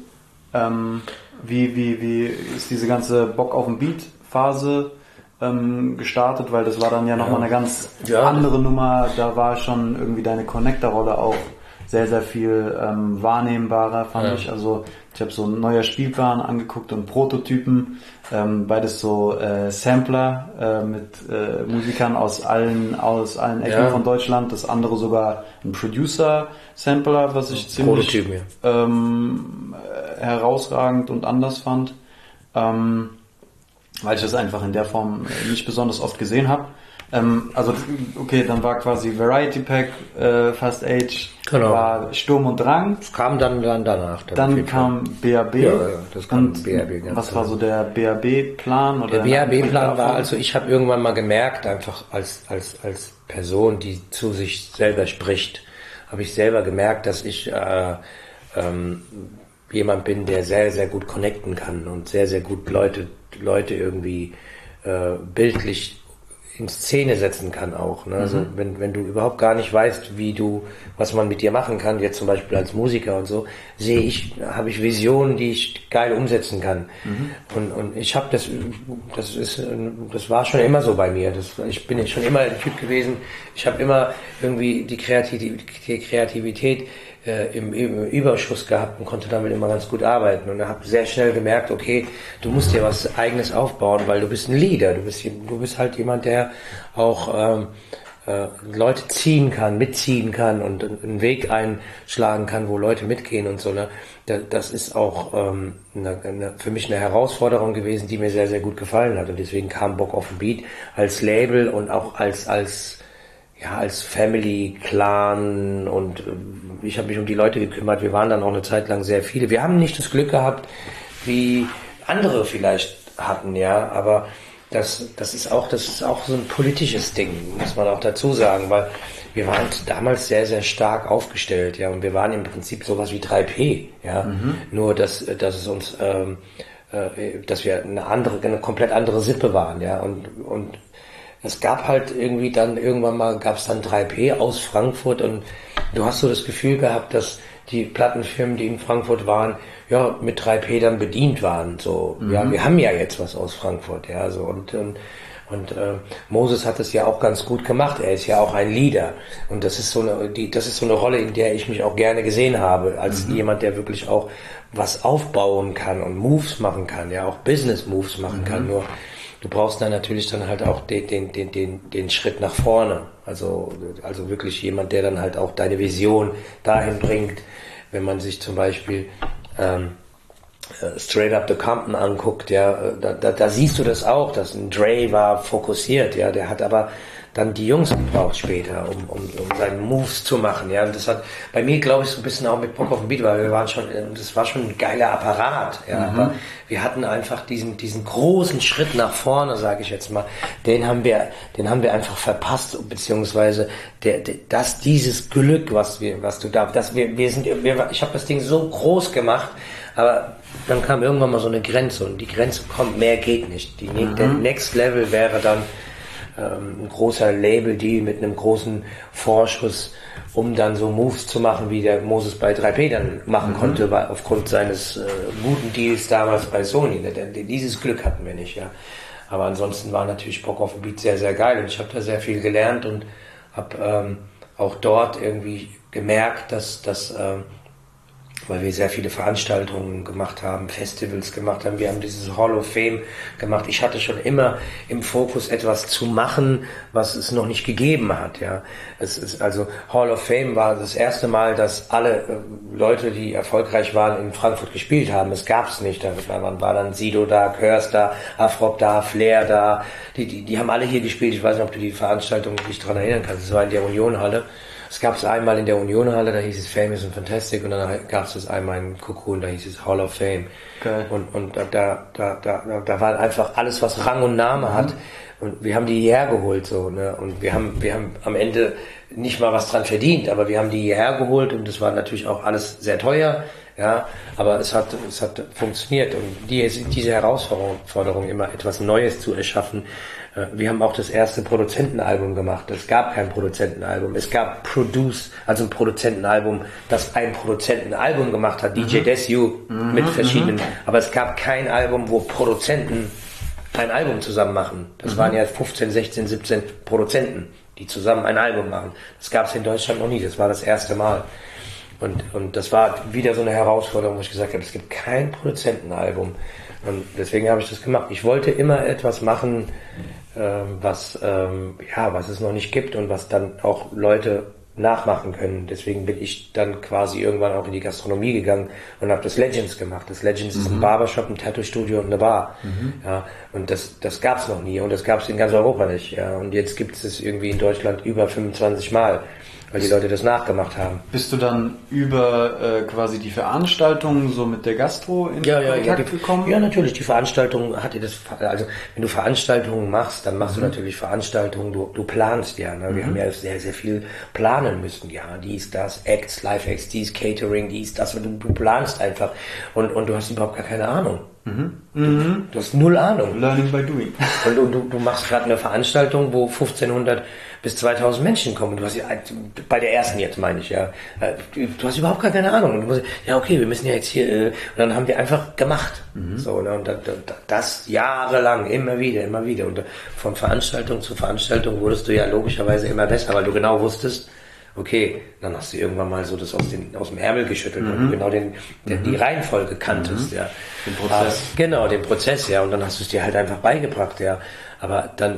Wie ist diese ganze Bock auf den Beat Phase gestartet, weil das war dann ja nochmal eine ganz andere Nummer, da war schon irgendwie deine Connector-Rolle auch sehr, sehr viel wahrnehmbarer, fand ich. Also ich habe so neuer Spielplan angeguckt und Prototypen, beides so Sampler mit Musikern aus allen Ecken von Deutschland, das andere sogar ein Producer-Sampler, was ich ziemlich herausragend und anders fand. Weil ich das einfach in der Form nicht besonders oft gesehen habe. Also, okay, dann war quasi Variety Pack, Fast Age, war Sturm und Drang. Das kam dann danach. Dann kam BAB. Ja, das kam BAB. Was war so der BAB-Plan? Der BAB-Plan war, also ich habe irgendwann mal gemerkt, einfach als Person, die zu sich selber spricht, habe ich selber gemerkt, dass ich jemand bin, der sehr, sehr gut connecten kann und sehr, sehr gut Leute irgendwie bildlich in Szene setzen kann auch. Ne? Also wenn du überhaupt gar nicht weißt, was man mit dir machen kann, jetzt zum Beispiel als Musiker und so, habe ich Visionen, die ich geil umsetzen kann. Und ich habe das war schon immer so bei mir. Ich bin schon immer ein Typ gewesen. Ich habe immer irgendwie die Kreativität im Überschuss gehabt und konnte damit immer ganz gut arbeiten und habe sehr schnell gemerkt, okay, du musst dir was Eigenes aufbauen, weil du bist ein Leader, du bist halt jemand, der auch Leute mitziehen kann und einen Weg einschlagen kann, wo Leute mitgehen und so. Ne? Das ist auch für mich eine Herausforderung gewesen, die mir sehr, sehr gut gefallen hat und deswegen kam Bock auf den Beat als Label und auch als ja, als Family, Clan und ich habe mich um die Leute gekümmert. Wir waren dann auch eine Zeit lang sehr viele. Wir haben nicht das Glück gehabt, wie andere vielleicht hatten, ja, aber das ist auch so ein politisches Ding, muss man auch dazu sagen, weil wir waren damals sehr, sehr stark aufgestellt, ja, und wir waren im Prinzip sowas wie 3P, ja, nur dass es uns, dass wir eine komplett andere Sippe waren, ja, und es gab halt irgendwie dann, irgendwann mal gab es dann 3P aus Frankfurt und du hast so das Gefühl gehabt, dass die Plattenfirmen, die in Frankfurt waren, ja, mit 3P dann bedient waren, so, ja, wir haben ja jetzt was aus Frankfurt, ja, so, und Moses hat es ja auch ganz gut gemacht, er ist ja auch ein Leader und das ist so eine Rolle, in der ich mich auch gerne gesehen habe, als jemand, der wirklich auch was aufbauen kann und Moves machen kann, ja, auch Business Moves machen kann, nur du brauchst dann natürlich dann halt auch den Schritt nach vorne. Also wirklich jemand, der dann halt auch deine Vision dahin bringt, wenn man sich zum Beispiel Straight Up the Compton anguckt, ja, da siehst du das auch, dass ein Dre war fokussiert, ja, der hat aber dann die Jungs gebraucht später, um seine Moves zu machen, ja, und das hat bei mir, glaube ich, so ein bisschen auch mit Bock auf den Beat, weil das war schon ein geiler Apparat, ja, aber wir hatten einfach diesen großen Schritt nach vorne, sage ich jetzt mal, den haben wir einfach verpasst, beziehungsweise dieses Glück, ich habe das Ding so groß gemacht, aber dann kam irgendwann mal so eine Grenze und die Grenze kommt, mehr geht nicht. Der Next Level wäre dann ein großer Label-Deal mit einem großen Vorschuss, um dann so Moves zu machen, wie der Moses bei 3P dann machen konnte, weil aufgrund seines guten Deals damals bei Sony. Dieses Glück hatten wir nicht, ja. Aber ansonsten war natürlich Bock auf den Beat sehr, sehr geil und ich habe da sehr viel gelernt und habe auch dort irgendwie gemerkt, dass weil wir sehr viele Veranstaltungen gemacht haben, Festivals gemacht haben, wir haben dieses Hall of Fame gemacht. Ich hatte schon immer im Fokus etwas zu machen, was es noch nicht gegeben hat, ja. Es ist also Hall of Fame war das erste Mal, dass alle Leute, die erfolgreich waren, in Frankfurt gespielt haben. Es gab's nicht. Da war dann Sido da, Curse da, Afrop da, Flair da. Die haben alle hier gespielt. Ich weiß nicht, ob du die Veranstaltung dich daran erinnern kannst. Es war in der Unionhalle. Es gab es einmal in der Unionhalle, da hieß es Famous and Fantastic und dann gab es einmal in Cocoon, da hieß es Hall of Fame. Okay. Und da war einfach alles, was Rang und Name hat. Und wir haben die hierher geholt, so, ne? Und wir haben am Ende nicht mal was dran verdient, aber wir haben die hierher geholt und das war natürlich auch alles sehr teuer, ja. Aber es hat funktioniert und diese Herausforderung, immer etwas Neues zu erschaffen. Wir haben auch das erste Produzentenalbum gemacht. Es gab kein Produzentenalbum. Es gab also ein Produzentenalbum, das ein Produzentenalbum gemacht hat. DJ Desu mit verschiedenen. Aber es gab kein Album, wo Produzenten ein Album zusammen machen. Das waren ja 15, 16, 17 Produzenten, die zusammen ein Album machen. Das gab es in Deutschland noch nie. Das war das erste Mal. Und das war wieder so eine Herausforderung, wo ich gesagt habe, es gibt kein Produzentenalbum. Und deswegen habe ich das gemacht. Ich wollte immer etwas machen, was es noch nicht gibt und was dann auch Leute nachmachen können. Deswegen bin ich dann quasi irgendwann auch in die Gastronomie gegangen und habe das Legends gemacht. Das Legends ist ein Barbershop, ein Tattoo-Studio und eine Bar. Ja, und das gab's noch nie und das gab's in ganz Europa nicht. Ja, und jetzt gibt es irgendwie in Deutschland über 25 Mal, weil die Leute das nachgemacht haben. Bist du dann über quasi die Veranstaltungen so mit der Gastro in Kontakt gekommen? Ja, natürlich. Die Veranstaltung also wenn du Veranstaltungen machst, dann machst du natürlich Veranstaltungen, du planst ja. Ne? Wir haben ja sehr, sehr viel planen müssen. Ja, dies, das, Acts, Live-Acts, dies, Catering, dies, das. Du planst einfach und du hast überhaupt gar keine Ahnung. Du hast null Ahnung. Learning by doing. Und du machst gerade eine Veranstaltung, wo 1500 bis 2000 Menschen kommen. Du hast bei der ersten jetzt meine ich, ja. Du hast überhaupt gar keine Ahnung. Und du musst, ja okay, wir müssen ja jetzt hier, und dann haben wir einfach gemacht. So, ne, und das jahrelang, immer wieder. Und von Veranstaltung zu Veranstaltung wurdest du ja logischerweise immer besser, weil du genau wusstest, okay, dann hast du irgendwann mal so das aus dem Ärmel geschüttelt und genau die Reihenfolge kanntest, ja. Den Prozess. Genau, den Prozess, ja. Und dann hast du es dir halt einfach beigebracht, ja. Aber dann,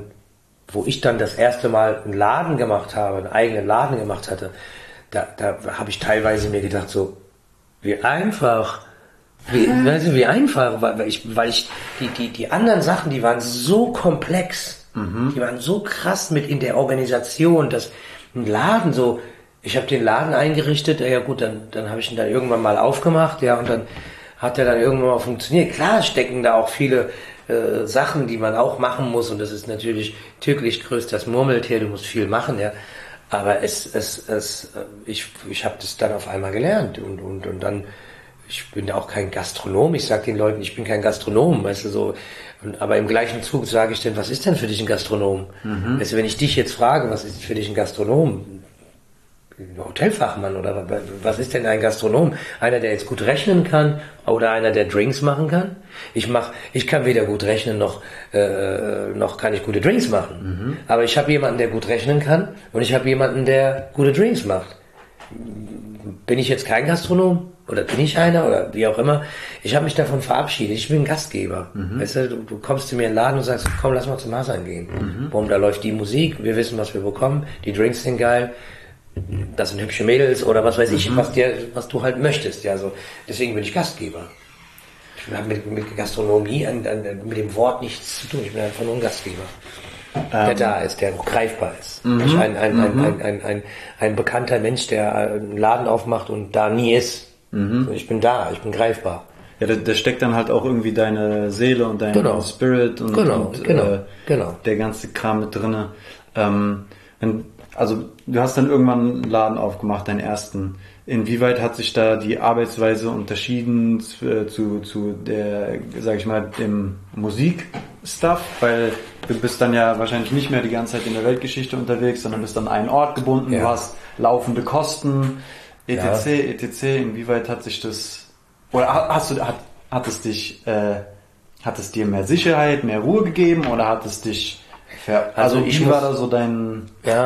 wo ich dann das erste Mal einen eigenen Laden gemacht hatte, da habe ich teilweise mir gedacht, so, wie einfach, weil ich die anderen Sachen, die waren so komplex, Die waren so krass mit in der Organisation, dass ein Laden so, ich habe den Laden eingerichtet, ja gut, dann habe ich ihn dann irgendwann mal aufgemacht, ja, und dann hat er dann irgendwann mal funktioniert. Klar stecken da auch viele Sachen, die man auch machen muss, und das ist natürlich türkisch grüßt das Murmeltier, du musst viel machen, ja. Aber ich habe das dann auf einmal gelernt und dann, ich bin auch kein Gastronom, ich sage den Leuten, ich bin kein Gastronom, weißt du, so, aber im gleichen Zug sage ich denn, was ist denn für dich ein Gastronom? Weißt du, wenn ich dich jetzt frage, was ist für dich ein Gastronom? Ein Hotelfachmann oder was ist denn ein Gastronom? Einer, der jetzt gut rechnen kann oder einer, der Drinks machen kann? Ich kann weder gut rechnen noch kann ich gute Drinks machen. Aber ich habe jemanden, der gut rechnen kann, und ich habe jemanden, der gute Drinks macht. Bin ich jetzt kein Gastronom? Oder bin ich einer? Oder wie auch immer. Ich habe mich davon verabschiedet. Ich bin Gastgeber. Weißt du, du kommst zu mir in den Laden und sagst, komm, lass mal zum Hassan gehen. Boom, da läuft die Musik, wir wissen, was wir bekommen, die Drinks sind geil, das sind hübsche Mädels oder was weiß ich, was du halt möchtest. Ja, so. Deswegen bin ich Gastgeber. Ich habe mit Gastronomie, mit dem Wort nichts zu tun. Ich bin einfach nur ein Gastgeber. Der da ist, der greifbar ist. Ein bekannter Mensch, der einen Laden aufmacht und da nie ist. So, ich bin da, ich bin greifbar. Ja, da steckt dann halt auch irgendwie deine Seele und dein Spirit und der ganze Kram mit drinne. Also du hast dann irgendwann einen Laden aufgemacht, deinen ersten. Inwieweit hat sich da die Arbeitsweise unterschieden zu der, sag ich mal, dem Musikstuff? Weil du bist dann ja wahrscheinlich nicht mehr die ganze Zeit in der Weltgeschichte unterwegs, sondern bist an einen Ort gebunden, du hast laufende Kosten, etc. Inwieweit hat sich das, oder hat es dir mehr Sicherheit, mehr Ruhe gegeben, oder hat es dich war da so dein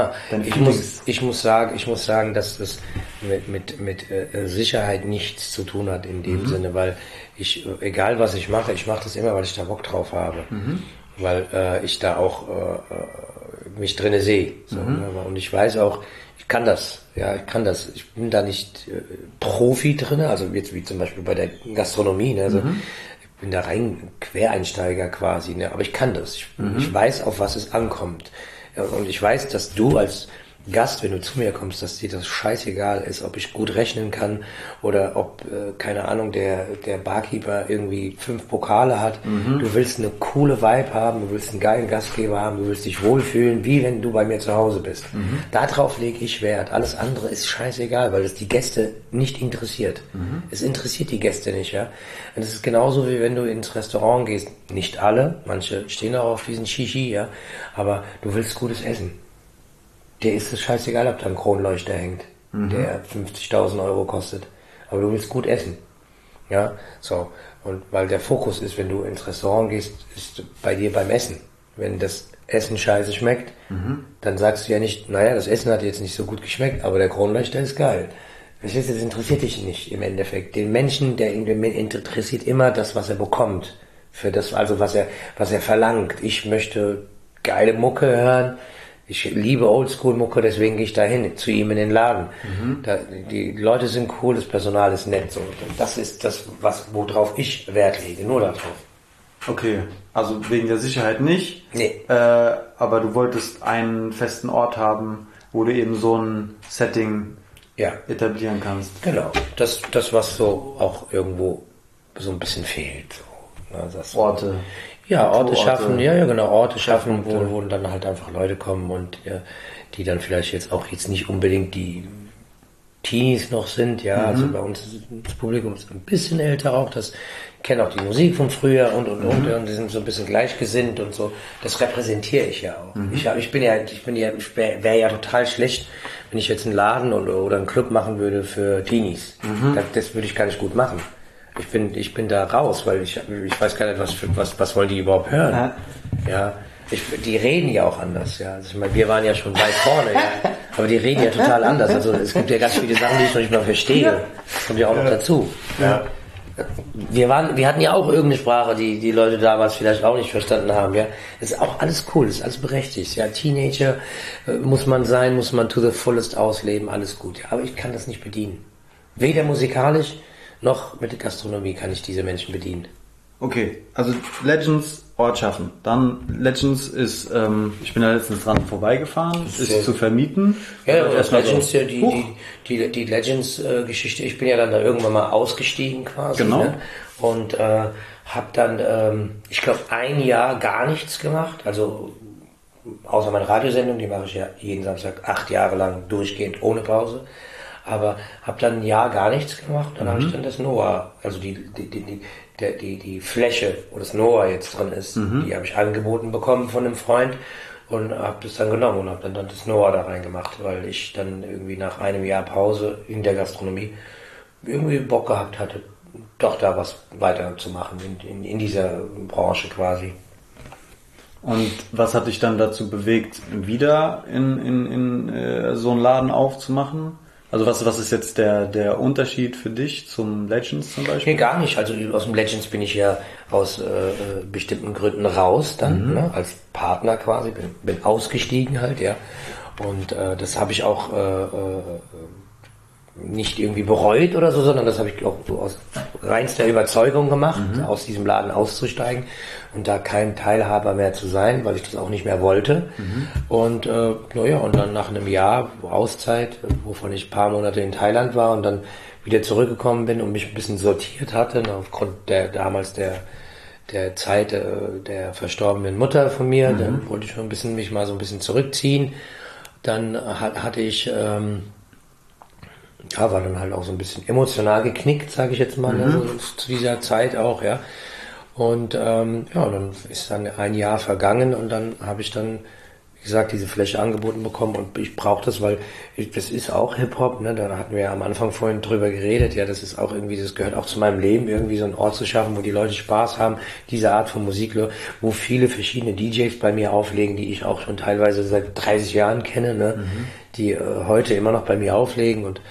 ich muss sagen, dass das mit Sicherheit nichts zu tun hat in dem Sinne, weil egal was ich mache das immer, weil ich da Bock drauf habe, weil ich da auch mich drinne sehe, so, ne? Und ich weiß auch, ich kann das, ich bin da nicht Profi drinne, also jetzt wie zum Beispiel bei der Gastronomie, ne? Also bin da rein Quereinsteiger quasi, ne? Aber ich kann das. Ich weiß, auf was es ankommt. Und ich weiß, dass du als Gast, wenn du zu mir kommst, dass dir das scheißegal ist, ob ich gut rechnen kann oder ob, keine Ahnung, der Barkeeper irgendwie 5 Pokale hat. Du willst eine coole Vibe haben, du willst einen geilen Gastgeber haben, du willst dich wohlfühlen, wie wenn du bei mir zu Hause bist. Darauf lege ich Wert. Alles andere ist scheißegal, weil es die Gäste nicht interessiert. Es interessiert die Gäste nicht, ja. Und es ist genauso, wie wenn du ins Restaurant gehst. Nicht alle, manche stehen auch auf diesen Shishi, ja. Aber du willst gutes Essen. Der ist es scheißegal, ob da ein Kronleuchter hängt, der 50.000 Euro kostet. Aber du willst gut essen. Ja, so. Und weil der Fokus ist, wenn du ins Restaurant gehst, ist bei dir beim Essen. Wenn das Essen scheiße schmeckt, dann sagst du ja nicht, naja, das Essen hat jetzt nicht so gut geschmeckt, aber der Kronleuchter ist geil. Das interessiert dich nicht im Endeffekt. Den Menschen, der interessiert immer das, was er bekommt. Für das, also was er verlangt. Ich möchte geile Mucke hören. Ich liebe Oldschool-Mucke, deswegen gehe ich dahin, zu ihm in den Laden. Die Leute sind cool, das Personal ist nett. So. Das ist das, worauf ich Wert lege, nur darauf. Okay, also wegen der Sicherheit nicht. Nee. Aber du wolltest einen festen Ort haben, wo du eben so ein Setting etablieren kannst. Genau, das was so auch irgendwo so ein bisschen fehlt. So, ne, Orte. Ja, Orte schaffen, genau, Orte schaffen, wo dann halt einfach Leute kommen und die dann vielleicht jetzt nicht unbedingt die Teenies noch sind, ja, also bei uns ist das Publikum ist ein bisschen älter auch, das kennen auch die Musik von früher und die sind so ein bisschen gleichgesinnt und so, das repräsentiere ich ja auch. Ich wäre ja total schlecht, wenn ich jetzt einen Laden oder einen Club machen würde für Teenies. Das würde ich gar nicht gut machen. Ich bin da raus, weil ich weiß gar nicht, was wollen die überhaupt hören. Ja, die reden ja auch anders, ja. Also ich meine, wir waren ja schon weit vorne, ja. Aber die reden ja total anders. Also es gibt ja ganz viele Sachen, die ich noch nicht mal verstehe. Kommt ja auch noch dazu. Ja. Wir hatten ja auch irgendeine Sprache, die Leute damals vielleicht auch nicht verstanden haben, ja. Das ist auch alles cool, das ist alles berechtigt, ja. Teenager muss man to the fullest ausleben, alles gut, ja. Aber ich kann das nicht bedienen. Weder musikalisch, noch mit der Gastronomie kann ich diese Menschen bedienen. Okay, also Legends Ortschaften. Dann Legends ist, ich bin da letztens dran vorbeigefahren, ist zu vermieten. Ja, das Legends, so, die Legends-Geschichte, ich bin ja dann da irgendwann mal ausgestiegen quasi. Genau. Ne? Und habe dann, ich glaube, ein Jahr gar nichts gemacht. Also außer meine Radiosendung, die mache ich ja jeden Samstag 8 Jahre lang durchgehend ohne Pause. Aber habe dann ein Jahr gar nichts gemacht. Dann habe ich dann das Noah, also die Fläche, wo das Noah jetzt drin ist, die habe ich angeboten bekommen von einem Freund und habe das dann genommen und habe dann das Noah da reingemacht, weil ich dann irgendwie nach einem Jahr Pause in der Gastronomie irgendwie Bock gehabt hatte, doch da was weiterzumachen in dieser Branche quasi. Und was hat dich dann dazu bewegt, wieder in so einen Laden aufzumachen? Also was ist jetzt der Unterschied für dich zum Legends zum Beispiel? Nee, gar nicht. Also aus dem Legends bin ich ja aus bestimmten Gründen raus dann, ne? Als Partner quasi, bin ausgestiegen halt, ja. Und das habe ich auch nicht irgendwie bereut oder so, sondern das habe ich auch aus reinster Überzeugung gemacht, aus diesem Laden auszusteigen und da kein Teilhaber mehr zu sein, weil ich das auch nicht mehr wollte. Und und dann nach einem Jahr Auszeit, wovon ich ein paar Monate in Thailand war und dann wieder zurückgekommen bin und mich ein bisschen sortiert hatte, aufgrund damals der Zeit der verstorbenen Mutter von mir, dann wollte ich mich mal so ein bisschen zurückziehen. Dann hatte ich war dann halt auch so ein bisschen emotional geknickt, sage ich jetzt mal, also zu dieser Zeit auch, ja. Und dann ist dann ein Jahr vergangen und dann habe ich dann, wie gesagt, diese Fläche angeboten bekommen und ich brauche das, weil das ist auch Hip-Hop, ne? Da hatten wir ja am Anfang vorhin drüber geredet, ja, das ist auch irgendwie, das gehört auch zu meinem Leben, irgendwie so einen Ort zu schaffen, wo die Leute Spaß haben, diese Art von Musik, wo viele verschiedene DJs bei mir auflegen, die ich auch schon teilweise seit 30 Jahren kenne, ne? Die heute immer noch bei mir auflegen und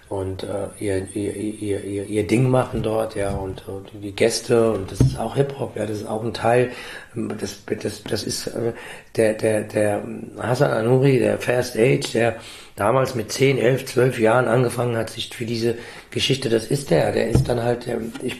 ihr Ding machen dort, ja, und die Gäste, und das ist auch Hip-Hop, ja, das ist auch ein Teil, das ist der Hassan Anuri, der Fast Age, der damals mit 10, 11, 12 Jahren angefangen hat, sich für diese Geschichte, der ist dann halt, ich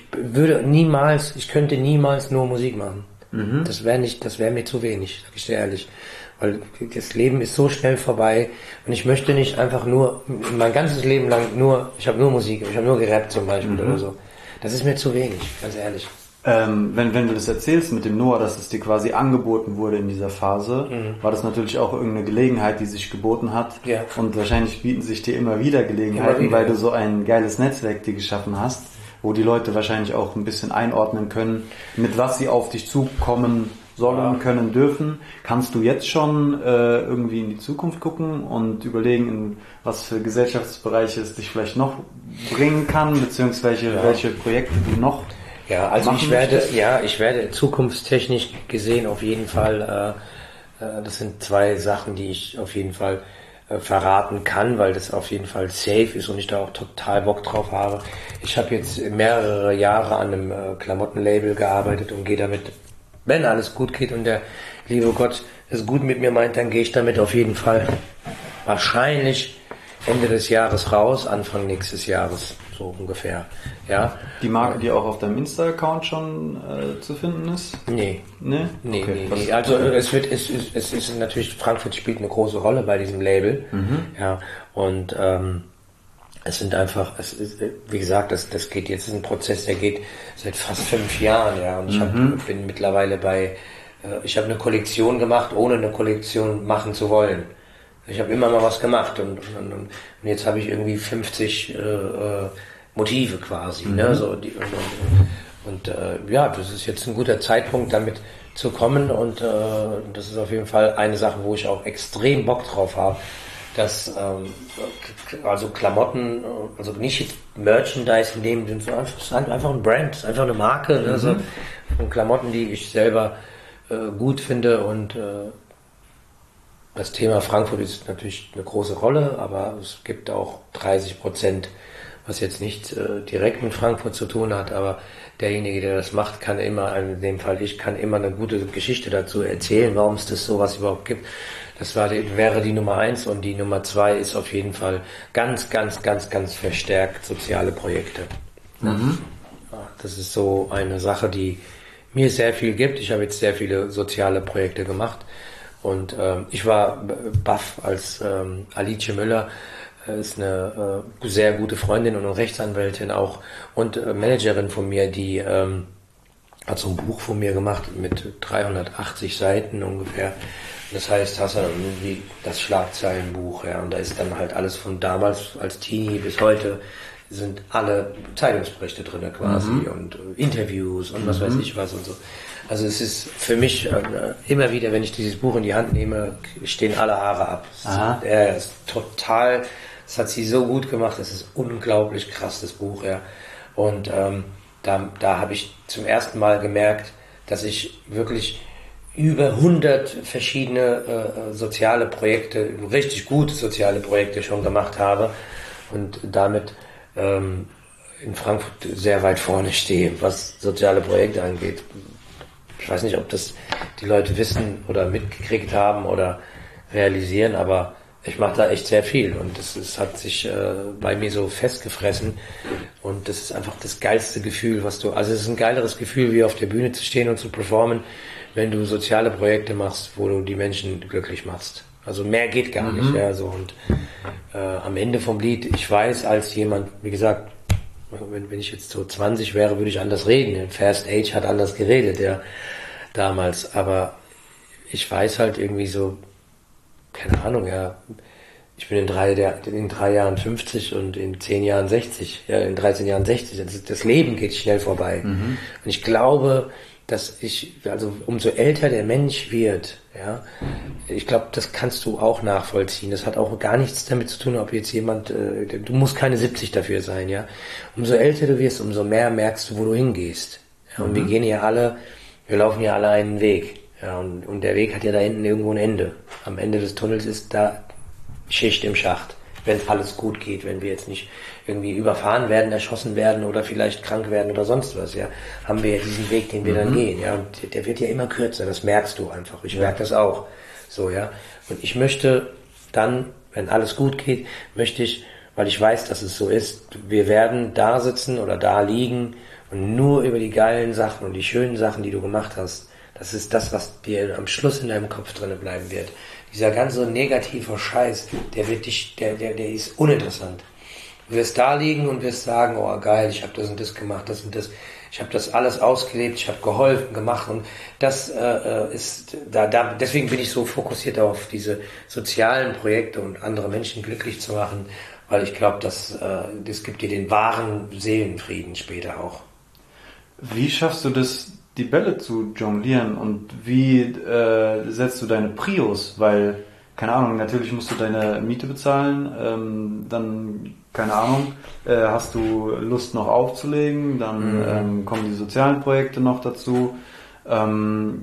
könnte niemals nur Musik machen. Das wäre mir zu wenig, sag ich dir ehrlich. Weil das Leben ist so schnell vorbei und ich möchte nicht einfach nur, mein ganzes Leben lang ich habe nur Musik, ich habe nur gerappt zum Beispiel oder so. Das ist mir zu wenig, ganz ehrlich. Wenn du das erzählst mit dem Noah, dass es dir quasi angeboten wurde in dieser Phase, war das natürlich auch irgendeine Gelegenheit, die sich geboten hat. Ja. Und wahrscheinlich bieten sich dir immer wieder Gelegenheiten, weil du so ein geiles Netzwerk dir geschaffen hast, wo die Leute wahrscheinlich auch ein bisschen einordnen können, mit was sie auf dich zukommen sollen, können, dürfen. Kannst du jetzt schon irgendwie in die Zukunft gucken und überlegen, in was für Gesellschaftsbereiche es dich vielleicht noch bringen kann, beziehungsweise welche Projekte du noch ich werde zukunftstechnisch gesehen auf jeden Fall, das sind 2 Sachen, die ich auf jeden Fall verraten kann, weil das auf jeden Fall safe ist und ich da auch total Bock drauf habe. Ich habe jetzt mehrere Jahre an einem Klamottenlabel gearbeitet und gehe damit, wenn alles gut geht und der liebe Gott es gut mit mir meint, dann gehe ich damit auf jeden Fall wahrscheinlich Ende des Jahres raus, Anfang nächstes Jahres, so ungefähr. Ja. Die Marke, die auch auf deinem Insta-Account schon zu finden ist? Nee. Nee? Nee, Okay. nee. Also es ist natürlich, Frankfurt spielt eine große Rolle bei diesem Label. Ja. Und es sind einfach, wie gesagt, das geht jetzt, ist ein Prozess, der geht seit fast 5 Jahren, ja. Und ich bin mittlerweile ich habe eine Kollektion gemacht, ohne eine Kollektion machen zu wollen. Ich habe immer mal was gemacht und jetzt habe ich irgendwie 50 Motive quasi, ne? So das ist jetzt ein guter Zeitpunkt, damit zu kommen und das ist auf jeden Fall eine Sache, wo ich auch extrem Bock drauf habe. Also Klamotten, also nicht jetzt Merchandise in dem Sinne, es ist einfach ein Brand, es ist einfach eine Marke, also von Klamotten, die ich selber gut finde und das Thema Frankfurt ist natürlich eine große Rolle, aber es gibt auch 30%, was jetzt nicht direkt mit Frankfurt zu tun hat, aber derjenige, der das macht, kann immer, in dem Fall ich, kann immer eine gute Geschichte dazu erzählen, warum es das sowas überhaupt gibt. Das wäre die Nummer 1 und die Nummer 2 ist auf jeden Fall ganz, ganz, ganz, ganz verstärkt soziale Projekte. Das ist so eine Sache, die mir sehr viel gibt. Ich habe jetzt sehr viele soziale Projekte gemacht und ich war baff, als Alice Müller ist eine sehr gute Freundin und eine Rechtsanwältin auch und Managerin von mir, die hat so ein Buch von mir gemacht mit 380 Seiten ungefähr. Das heißt, hast du irgendwie das Schlagzeilenbuch, ja, und da ist dann halt alles von damals als Teenie bis heute sind alle Zeitungsberichte drin quasi und Interviews und was weiß ich was und so. Also es ist für mich immer wieder, wenn ich dieses Buch in die Hand nehme, stehen alle Haare ab. Er ist total, das hat sie so gut gemacht, das ist unglaublich krass, das Buch, ja. Und da habe ich zum ersten Mal gemerkt, dass ich wirklich über 100 verschiedene soziale Projekte, richtig gute soziale Projekte schon gemacht habe und damit in Frankfurt sehr weit vorne stehe, was soziale Projekte angeht. Ich weiß nicht, ob das die Leute wissen oder mitgekriegt haben oder realisieren, aber ich mache da echt sehr viel und es hat sich bei mir so festgefressen und das ist einfach das geilste Gefühl, also es ist ein geileres Gefühl, wie auf der Bühne zu stehen und zu performen, wenn du soziale Projekte machst, wo du die Menschen glücklich machst. Also mehr geht gar nicht, ja, so und am Ende vom Lied, ich weiß als jemand, wie gesagt, wenn ich jetzt so 20 wäre, würde ich anders reden. Fast Age hat anders geredet, ja, damals, aber ich weiß halt irgendwie so, keine Ahnung, ja, ich bin in 3 Jahren 50 und in 10 Jahren 60, ja, in 13 Jahren 60, das Leben geht schnell vorbei. Und ich glaube, dass also umso älter der Mensch wird, ja, ich glaube, das kannst du auch nachvollziehen. Das hat auch gar nichts damit zu tun, ob jetzt jemand, du musst keine 70 dafür sein, ja. Umso älter du wirst, umso mehr merkst du, wo du hingehst. Ja, und wir laufen ja alle einen Weg. Ja, und der Weg hat ja da hinten irgendwo ein Ende. Am Ende des Tunnels ist da Schicht im Schacht, wenn alles gut geht, wenn wir jetzt nicht irgendwie überfahren werden, erschossen werden oder vielleicht krank werden oder sonst was, ja, haben wir ja diesen Weg, den wir dann gehen, ja, und der wird ja immer kürzer, das merkst du einfach, ich merke das auch, so, ja, und ich möchte dann, wenn alles gut geht, weil ich weiß, dass es so ist, wir werden da sitzen oder da liegen und nur über die geilen Sachen und die schönen Sachen, die du gemacht hast, das ist das, was dir am Schluss in deinem Kopf drinne bleiben wird. Dieser ganze negative Scheiß, der ist uninteressant. Du wirst da liegen und wirst sagen, oh geil, ich habe das und das gemacht, das und das. Ich habe das alles ausgelebt, ich habe geholfen, gemacht und das ist deswegen bin ich so fokussiert auf diese sozialen Projekte und andere Menschen glücklich zu machen, weil ich glaube, das gibt dir den wahren Seelenfrieden später auch. Wie schaffst du das, die Bälle zu jonglieren und wie setzt du deine Prios? Weil, keine Ahnung, natürlich musst du deine Miete bezahlen, dann, keine Ahnung, hast du Lust noch aufzulegen, dann kommen die sozialen Projekte noch dazu. Also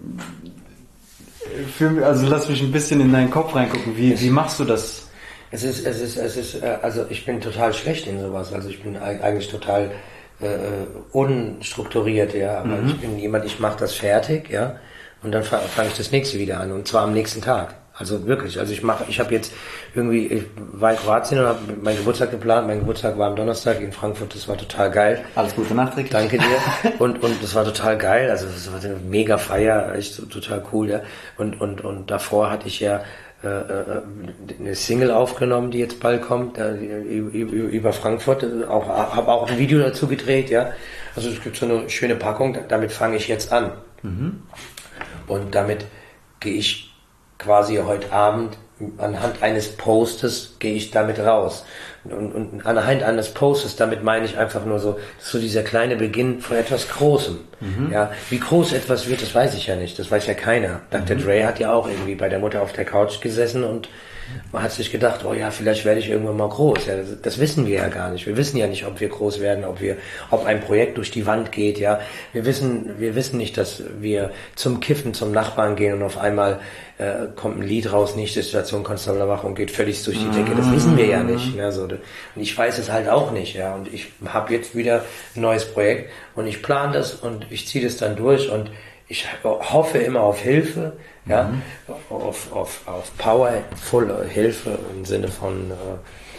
lass mich ein bisschen in deinen Kopf reingucken, wie machst du das? Also ich bin total schlecht in sowas, also ich bin eigentlich total unstrukturiert, ja, aber ich bin jemand, ich mache das fertig, ja, und dann fange ich das nächste wieder an und zwar am nächsten Tag. Also wirklich, ich habe jetzt irgendwie, ich war in Kroatien und habe meinen Geburtstag geplant. Mein Geburtstag war am Donnerstag in Frankfurt, das war total geil. Alles Gute nachträglich. Danke dir. Und das war total geil, also das war eine mega Feier, echt total cool, ja. Und davor hatte ich ja eine Single aufgenommen, die jetzt bald kommt, über Frankfurt, habe auch ein Video dazu gedreht, ja. Also es gibt so eine schöne Packung, damit fange ich jetzt an. Und damit gehe ich quasi heute Abend anhand eines Postes gehe ich damit raus. Und anhand eines Postes, damit meine ich einfach nur so, das ist so dieser kleine Beginn von etwas Großem. Ja, wie groß etwas wird, das weiß ich ja nicht, das weiß ja keiner. Dr. Dre hat ja auch irgendwie bei der Mutter auf der Couch gesessen und man hat sich gedacht, oh ja, vielleicht werde ich irgendwann mal groß. Ja, das wissen wir ja gar nicht. Wir wissen ja nicht, ob wir groß werden, ob ein Projekt durch die Wand geht, ja. Wir wissen nicht, dass wir zum Kiffen, zum Nachbarn gehen und auf einmal kommt ein Lied raus, nächste Station Konstablerwache und geht völlig durch die Decke. Das wissen wir ja nicht. Ne, so. Und ich weiß es halt auch nicht, ja. Und ich habe jetzt wieder ein neues Projekt und ich plane das und ich ziehe das dann durch und ich hoffe immer auf Hilfe, ja, auf powervolle Hilfe im Sinne von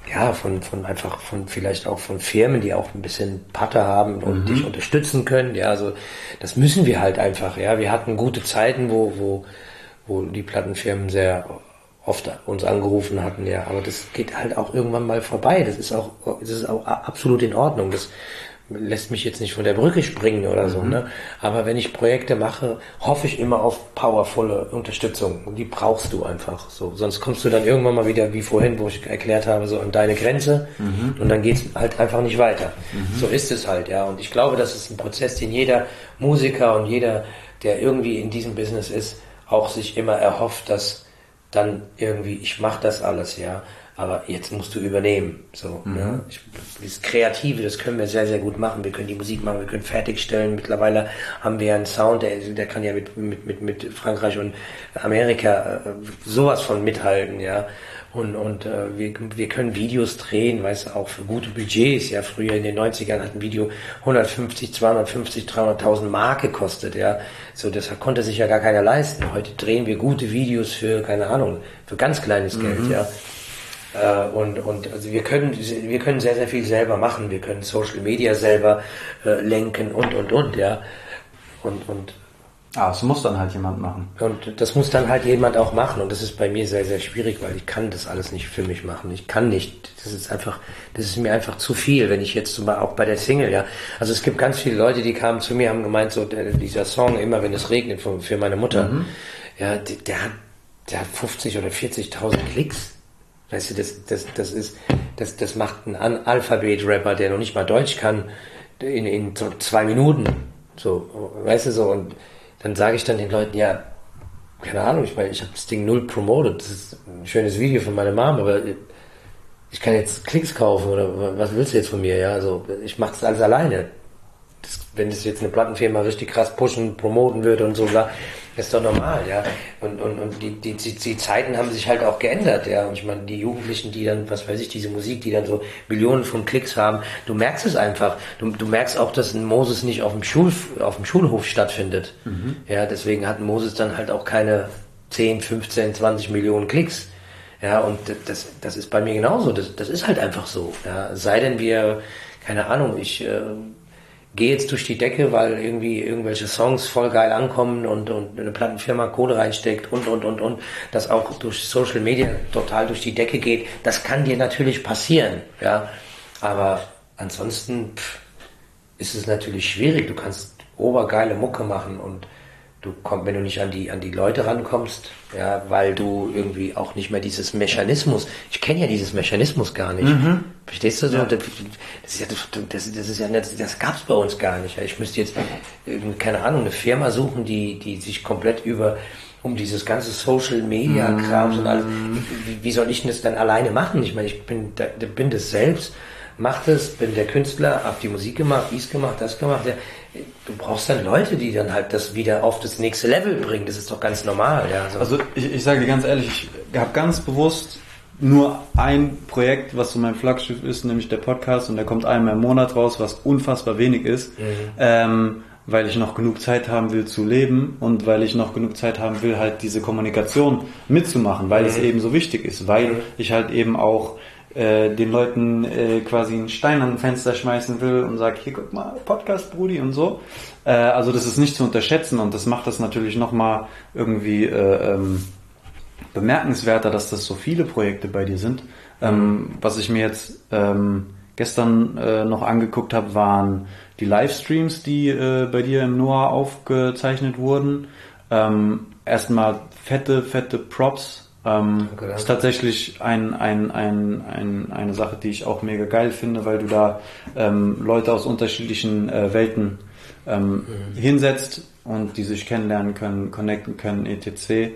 einfach vielleicht auch von Firmen, die auch ein bisschen Patte haben und dich unterstützen können. Ja, also das müssen wir halt einfach. Ja, wir hatten gute Zeiten, wo die Plattenfirmen sehr oft uns angerufen hatten. Ja, aber das geht halt auch irgendwann mal vorbei. Das ist auch absolut in Ordnung. Das lässt mich jetzt nicht von der Brücke springen oder so, ne? Aber wenn ich Projekte mache, hoffe ich immer auf powervolle Unterstützung. Und die brauchst du einfach so. Sonst kommst du dann irgendwann mal wieder, wie vorhin, wo ich erklärt habe, so an deine Grenze. Und dann geht's halt einfach nicht weiter. So ist es halt, ja. Und ich glaube, das ist ein Prozess, den jeder Musiker und jeder, der irgendwie in diesem Business ist, auch sich immer erhofft, dass dann irgendwie, ich mache das alles, ja. Aber jetzt musst du übernehmen. So, ne? Das Kreative, das können wir sehr, sehr gut machen. Wir können die Musik machen, wir können fertigstellen. Mittlerweile haben wir einen Sound, der kann ja mit Frankreich und Amerika sowas von mithalten, ja. Und wir können Videos drehen, weißt du, auch für gute Budgets. Ja, früher in den 90ern hat ein Video 150, 250, 300.000 Mark gekostet, ja. So, das konnte sich ja gar keiner leisten. Heute drehen wir gute Videos für, keine Ahnung, für ganz kleines Geld, ja. Und also wir können sehr, sehr viel selber machen. Wir können Social Media selber lenken und, ja. Das muss dann halt jemand machen. Und das muss dann halt jemand auch machen. Und das ist bei mir sehr, sehr schwierig, weil ich kann das alles nicht für mich machen. Ich kann nicht. Das ist mir einfach zu viel, wenn ich jetzt zum Beispiel auch bei der Single, ja. Also es gibt ganz viele Leute, die kamen zu mir, haben gemeint, so dieser Song, immer wenn es regnet, für meine Mutter, ja, der hat 50 oder 40.000 Klicks. Weißt du, das macht ein Alphabet-Rapper, der noch nicht mal Deutsch kann, in so 2 Minuten. So, weißt du, so. Und dann sage ich dann den Leuten, ja, keine Ahnung, ich meine, ich habe das Ding null promoted. Das ist ein schönes Video von meiner Mom, aber ich kann jetzt Klicks kaufen oder was willst du jetzt von mir? Ja, also ich mache das alles alleine. Wenn das jetzt eine Plattenfirma richtig krass pushen, promoten würde und so, das ist doch normal, ja. Und die Zeiten haben sich halt auch geändert, ja. Und ich meine, die Jugendlichen, die dann, was weiß ich, diese Musik, die dann so Millionen von Klicks haben, du merkst es einfach. Du merkst auch, dass ein Moses nicht auf dem Schulhof stattfindet. Ja, deswegen hat ein Moses dann halt auch keine 10, 15, 20 Millionen Klicks. Ja, und das ist bei mir genauso. Das ist halt einfach so. Ja. Sei denn wir, keine Ahnung, ich gehe jetzt durch die Decke, weil irgendwie irgendwelche Songs voll geil ankommen und eine Plattenfirma Kohle reinsteckt und das auch durch Social Media total durch die Decke geht. Das kann dir natürlich passieren, ja. Aber ansonsten ist es natürlich schwierig. Du kannst obergeile Mucke machen und wenn du nicht an die Leute rankommst, ja, weil du irgendwie auch nicht mehr dieses Mechanismus, ich kenne ja dieses Mechanismus gar nicht. Verstehst du so? Ja. Das gab's bei uns gar nicht. Ich müsste jetzt, keine Ahnung, eine Firma suchen, die sich komplett um dieses ganze Social Media Krams und alles. Wie soll ich denn das dann alleine machen? Ich meine, ich bin das selbst, mach das, bin der Künstler, hab die Musik gemacht, dies gemacht, das gemacht. Ja. Du brauchst dann Leute, die dann halt das wieder auf das nächste Level bringen. Das ist doch ganz normal. Ja, so. Also ich sage dir ganz ehrlich, ich habe ganz bewusst nur ein Projekt, was so mein Flaggschiff ist, nämlich der Podcast, und der kommt einmal im Monat raus, was unfassbar wenig ist, weil ich noch genug Zeit haben will zu leben und weil ich noch genug Zeit haben will, halt diese Kommunikation mitzumachen, weil es eben so wichtig ist, weil ich halt eben auch den Leuten quasi einen Stein an ein Fenster schmeißen will und sag, hier guck mal, Podcast, Brudi und so. Also das ist nicht zu unterschätzen und das macht das natürlich nochmal irgendwie bemerkenswerter, dass das so viele Projekte bei dir sind. Was ich mir jetzt gestern noch angeguckt habe, waren die Livestreams, die bei dir im Noah aufgezeichnet wurden. Erstmal fette Props. Ist tatsächlich eine Sache, die ich auch mega geil finde, weil du da Leute aus unterschiedlichen Welten hinsetzt und die sich kennenlernen können, connecten können, etc.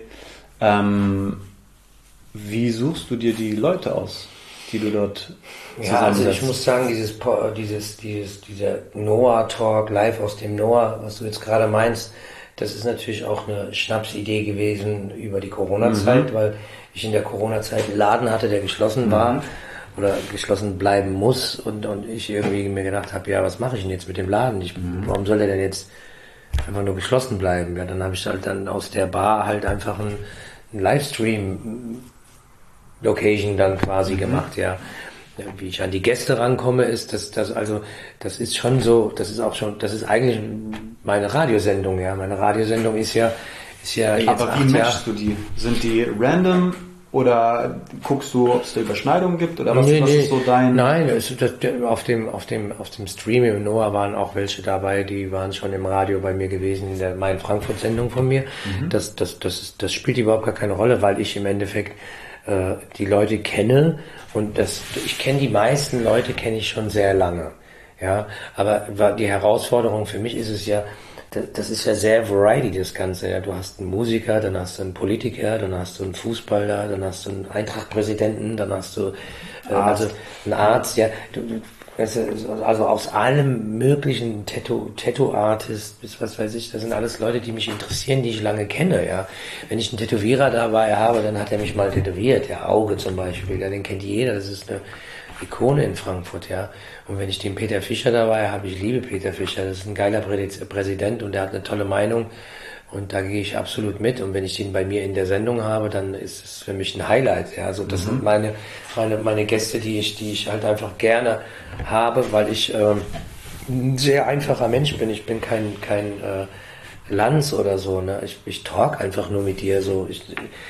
Wie suchst du dir die Leute aus, die du dort zusammensetzt? Ja, also ich muss sagen, dieser Noah Talk live aus dem Noah, was du jetzt gerade meinst, das ist natürlich auch eine Schnapsidee gewesen über die Corona-Zeit, weil ich in der Corona-Zeit einen Laden hatte, der geschlossen war oder geschlossen bleiben muss und ich irgendwie mir gedacht habe, ja, was mache ich denn jetzt mit dem Laden? Warum soll der denn jetzt einfach nur geschlossen bleiben? Ja, dann habe ich halt dann aus der Bar halt einfach einen Livestream-Location dann quasi gemacht, ja. wie ich an die Gäste rankomme, ist, das ist schon so, das ist eigentlich meine Radiosendung, ja. Meine Radiosendung ist ja jetzt Aber wie matchst du die? Sind die random oder guckst du, ob es da Überschneidungen gibt oder was ist so dein... Nein, auf dem Stream im Noah waren auch welche dabei, die waren schon im Radio bei mir gewesen, in der Main-Frankfurt-Sendung von mir. Das spielt überhaupt gar keine Rolle, weil ich im Endeffekt die Leute kenne und ich kenne die meisten Leute, kenne ich schon sehr lange. Ja, aber die Herausforderung für mich ist es ja, das ist ja sehr Variety, das Ganze. Ja, du hast einen Musiker, dann hast du einen Politiker, dann hast du einen Fußballer, dann hast du einen Eintracht-Präsidenten, dann hast du also einen Arzt. Ja, also aus allem möglichen Tattoo-Artist bis was weiß ich, das sind alles Leute, die mich interessieren, die ich lange kenne. Ja, wenn ich einen Tätowierer dabei habe, dann hat er mich mal tätowiert. Ja, Auge zum Beispiel, ja, den kennt jeder. Das ist eine Ikone in Frankfurt, ja. Und wenn ich den Peter Fischer dabei habe, ich liebe Peter Fischer, das ist ein geiler Präsident und der hat eine tolle Meinung und da gehe ich absolut mit. Und wenn ich den bei mir in der Sendung habe, dann ist es für mich ein Highlight, ja. Also das sind meine Gäste, die ich halt einfach gerne habe, weil ich ein sehr einfacher Mensch bin. Ich bin kein Lanz oder so, ne. Ich talk einfach nur mit dir, so. Ich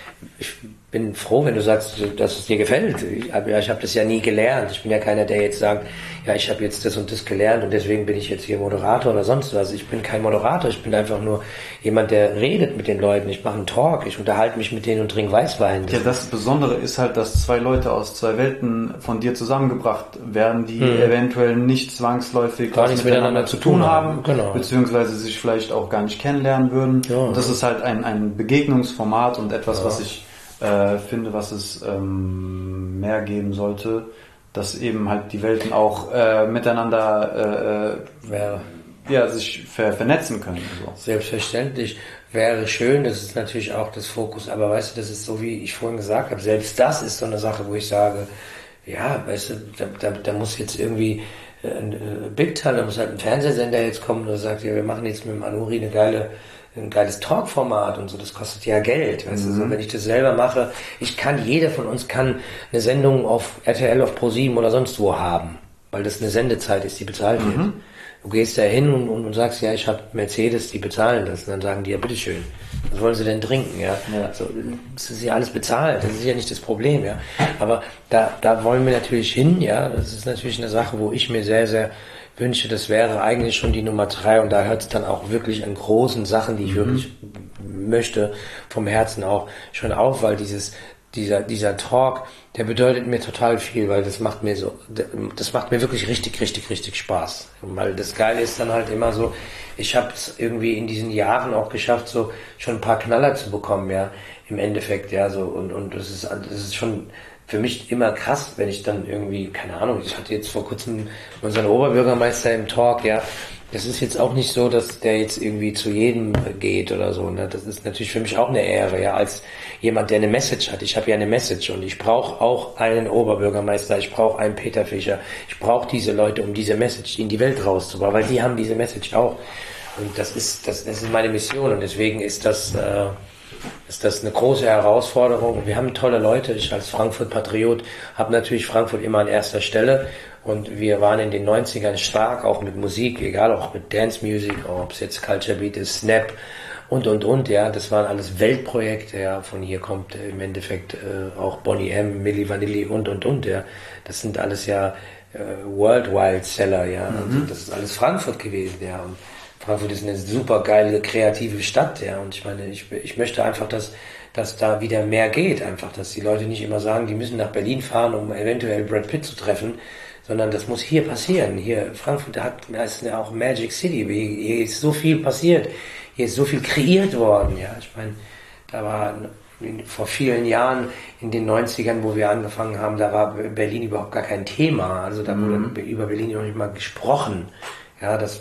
bin froh, wenn du sagst, dass es dir gefällt. Ich habe das ja nie gelernt. Ich bin ja keiner, der jetzt sagt, ja, ich habe jetzt das und das gelernt und deswegen bin ich jetzt hier Moderator oder sonst was. Ich bin kein Moderator, ich bin einfach nur jemand, der redet mit den Leuten. Ich mache einen Talk, ich unterhalte mich mit denen und trinke Weißwein. Ja, das Besondere ist halt, dass zwei Leute aus zwei Welten von dir zusammengebracht werden, die eventuell nicht zwangsläufig gar nichts miteinander zu tun haben, genau. Beziehungsweise sich vielleicht auch gar nicht kennenlernen würden. Ja. Und das ist halt ein Begegnungsformat und etwas, was ich finde, was es mehr geben sollte, dass eben halt die Welten auch miteinander sich vernetzen können. So. Selbstverständlich wäre schön, das ist natürlich auch das Fokus, aber weißt du, das ist so, wie ich vorhin gesagt habe, selbst das ist so eine Sache, wo ich sage, ja, weißt du, da muss jetzt irgendwie ein Big Time, da muss halt ein Fernsehsender jetzt kommen und sagt, ja, wir machen jetzt mit dem Anuri ein geiles Talkformat und so, das kostet ja Geld, weißt du, so, wenn ich das selber mache, jeder von uns kann eine Sendung auf RTL, auf ProSieben oder sonst wo haben, weil das eine Sendezeit ist, die bezahlt wird. Du gehst da hin und sagst, ja, ich habe Mercedes, die bezahlen das, und dann sagen die, ja, bitteschön, was wollen sie denn trinken, ja? So, das ist ja alles bezahlt, das ist ja nicht das Problem, ja, aber da wollen wir natürlich hin, ja, das ist natürlich eine Sache, wo ich mir sehr, sehr wünsche, das wäre eigentlich schon die Nummer 3 und da hört es dann auch wirklich an großen Sachen, die ich wirklich möchte, vom Herzen auch schon auf, weil dieser Talk, der bedeutet mir total viel, weil das macht mir wirklich richtig, richtig, richtig Spaß. Weil das Geile ist dann halt immer so, ich habe es irgendwie in diesen Jahren auch geschafft, so schon ein paar Knaller zu bekommen, ja, im Endeffekt, ja, so und das ist schon für mich immer krass, wenn ich dann irgendwie, keine Ahnung, ich hatte jetzt vor kurzem unseren Oberbürgermeister im Talk, ja, das ist jetzt auch nicht so, dass der jetzt irgendwie zu jedem geht oder so, ne? Das ist natürlich für mich auch eine Ehre, ja, als jemand, der eine Message hat. Ich habe ja eine Message und ich brauche auch einen Oberbürgermeister, ich brauche einen Peter Fischer, ich brauche diese Leute, um diese Message in die Welt rauszubauen, weil die haben diese Message auch. Und das ist meine Mission und deswegen ist das eine große Herausforderung. Und wir haben tolle Leute. Ich als Frankfurt-Patriot habe natürlich Frankfurt immer an erster Stelle. Und wir waren in den 90ern stark, auch mit Musik, egal, auch mit Dance Music, ob es jetzt Culture Beat ist, Snap und, ja. Das waren alles Weltprojekte, ja. Von hier kommt im Endeffekt auch Boney M., Milli Vanilli und, ja. Das sind alles ja Worldwide Seller, ja. Also das ist alles Frankfurt gewesen, ja. Und Frankfurt ist eine super geile, kreative Stadt, ja, und ich meine, ich möchte einfach, dass da wieder mehr geht, einfach, dass die Leute nicht immer sagen, die müssen nach Berlin fahren, um eventuell Brad Pitt zu treffen, sondern das muss hier passieren. Hier, Frankfurt ist ja auch Magic City, hier ist so viel passiert, hier ist so viel kreiert worden, ja, ich meine, da war vor vielen Jahren in den 90ern, wo wir angefangen haben, da war Berlin überhaupt gar kein Thema, also da wurde über Berlin noch nicht mal gesprochen. Ja, das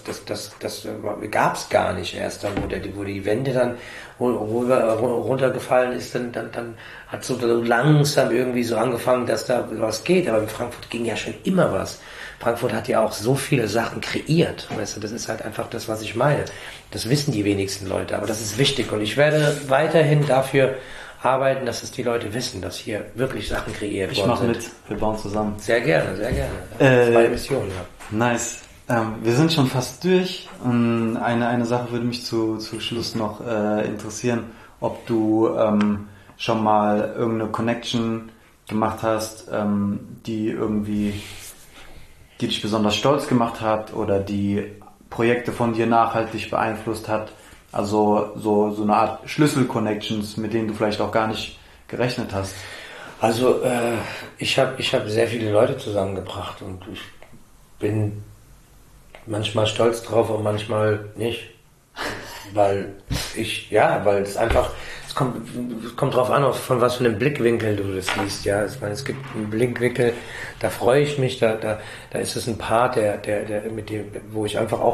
gab's gar nicht erst, dann, wo die Wende dann runtergefallen ist, dann hat so langsam irgendwie so angefangen, dass da was geht, aber in Frankfurt ging ja schon immer was. Frankfurt hat ja auch so viele Sachen kreiert, weißt du, das ist halt einfach das, was ich meine. Das wissen die wenigsten Leute, aber das ist wichtig und ich werde weiterhin dafür arbeiten, dass es die Leute wissen, dass hier wirklich Sachen kreiert Ich worden mache sind. mit, wir bauen zusammen. Sehr gerne, sehr gerne. Das ist meine Mission, ja. Nice. Wir sind schon fast durch. Eine Sache würde mich zu Schluss noch interessieren, ob du schon mal irgendeine Connection gemacht hast, die dich besonders stolz gemacht hat oder die Projekte von dir nachhaltig beeinflusst hat. Also so eine Art Schlüssel-Connections, mit denen du vielleicht auch gar nicht gerechnet hast. Also ich hab sehr viele Leute zusammengebracht und ich bin manchmal stolz drauf und manchmal nicht. Weil es einfach, es kommt drauf an, von was für einem Blickwinkel du das liest, ja. Ich meine, es gibt einen Blickwinkel, da freue ich mich, da ist es ein Part, wo ich einfach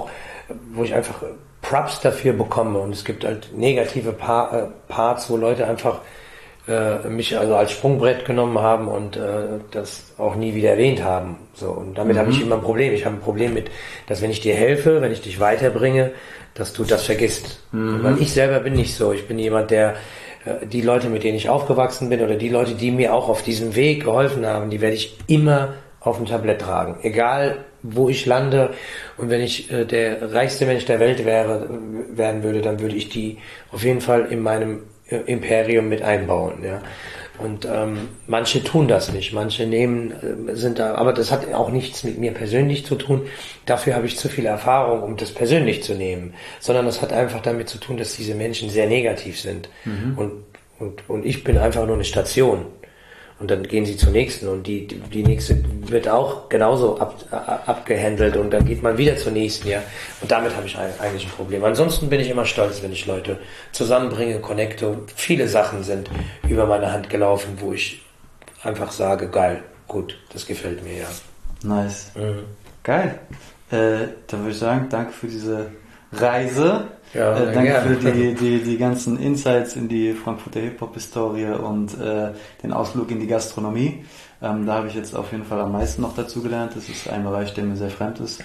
Props dafür bekomme, und es gibt halt negative Parts, wo Leute einfach mich also als Sprungbrett genommen haben und das auch nie wieder erwähnt haben. So, und damit habe ich immer ein Problem. Ich habe ein Problem mit, dass wenn ich dir helfe, wenn ich dich weiterbringe, dass du das vergisst. Weil ich selber bin nicht so. Ich bin jemand, der die Leute, mit denen ich aufgewachsen bin, oder die Leute, die mir auch auf diesem Weg geholfen haben, die werde ich immer auf dem Tablett tragen. Egal, wo ich lande. Und wenn ich der reichste Mensch der Welt werden würde, dann würde ich die auf jeden Fall in meinem Imperium mit einbauen, ja. Und manche tun das nicht, manche sind da, aber das hat auch nichts mit mir persönlich zu tun. Dafür habe ich zu viel Erfahrung, um das persönlich zu nehmen, sondern das hat einfach damit zu tun, dass diese Menschen sehr negativ sind. Und ich bin einfach nur eine Station. Und dann gehen sie zur nächsten, und die nächste wird auch genauso abgehandelt, und dann geht man wieder zur nächsten, ja. Und damit habe ich eigentlich ein Problem. Ansonsten bin ich immer stolz, wenn ich Leute zusammenbringe, connecte. Viele Sachen sind über meine Hand gelaufen, wo ich einfach sage, geil, gut, das gefällt mir, ja. Nice. Geil. Dann würde ich sagen, danke für diese Reise. Ja, danke für die ganzen Insights in die Frankfurter Hip-Hop-Historie und den Ausflug in die Gastronomie. Da habe ich jetzt auf jeden Fall am meisten noch dazu gelernt. Das ist ein Bereich, der mir sehr fremd ist.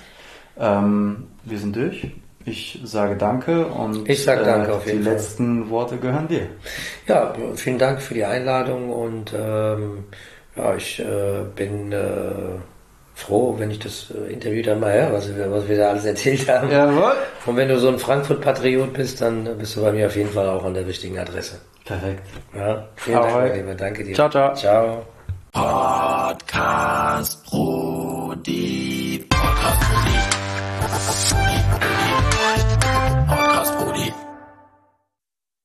Wir sind durch. Ich sage danke, und ich sage danke auf jeden die Fall. Letzten Worte gehören dir. Ja, vielen Dank für die Einladung, und ich bin froh, wenn ich das Interview dann mal höre, was wir da alles erzählt haben. Jawohl. Und wenn du so ein Frankfurt-Patriot bist, dann bist du bei mir auf jeden Fall auch an der richtigen Adresse. Perfekt. Ja, vielen Dank, mein Lieber. Danke dir. Ciao, ciao. Ciao. Podcast Brody.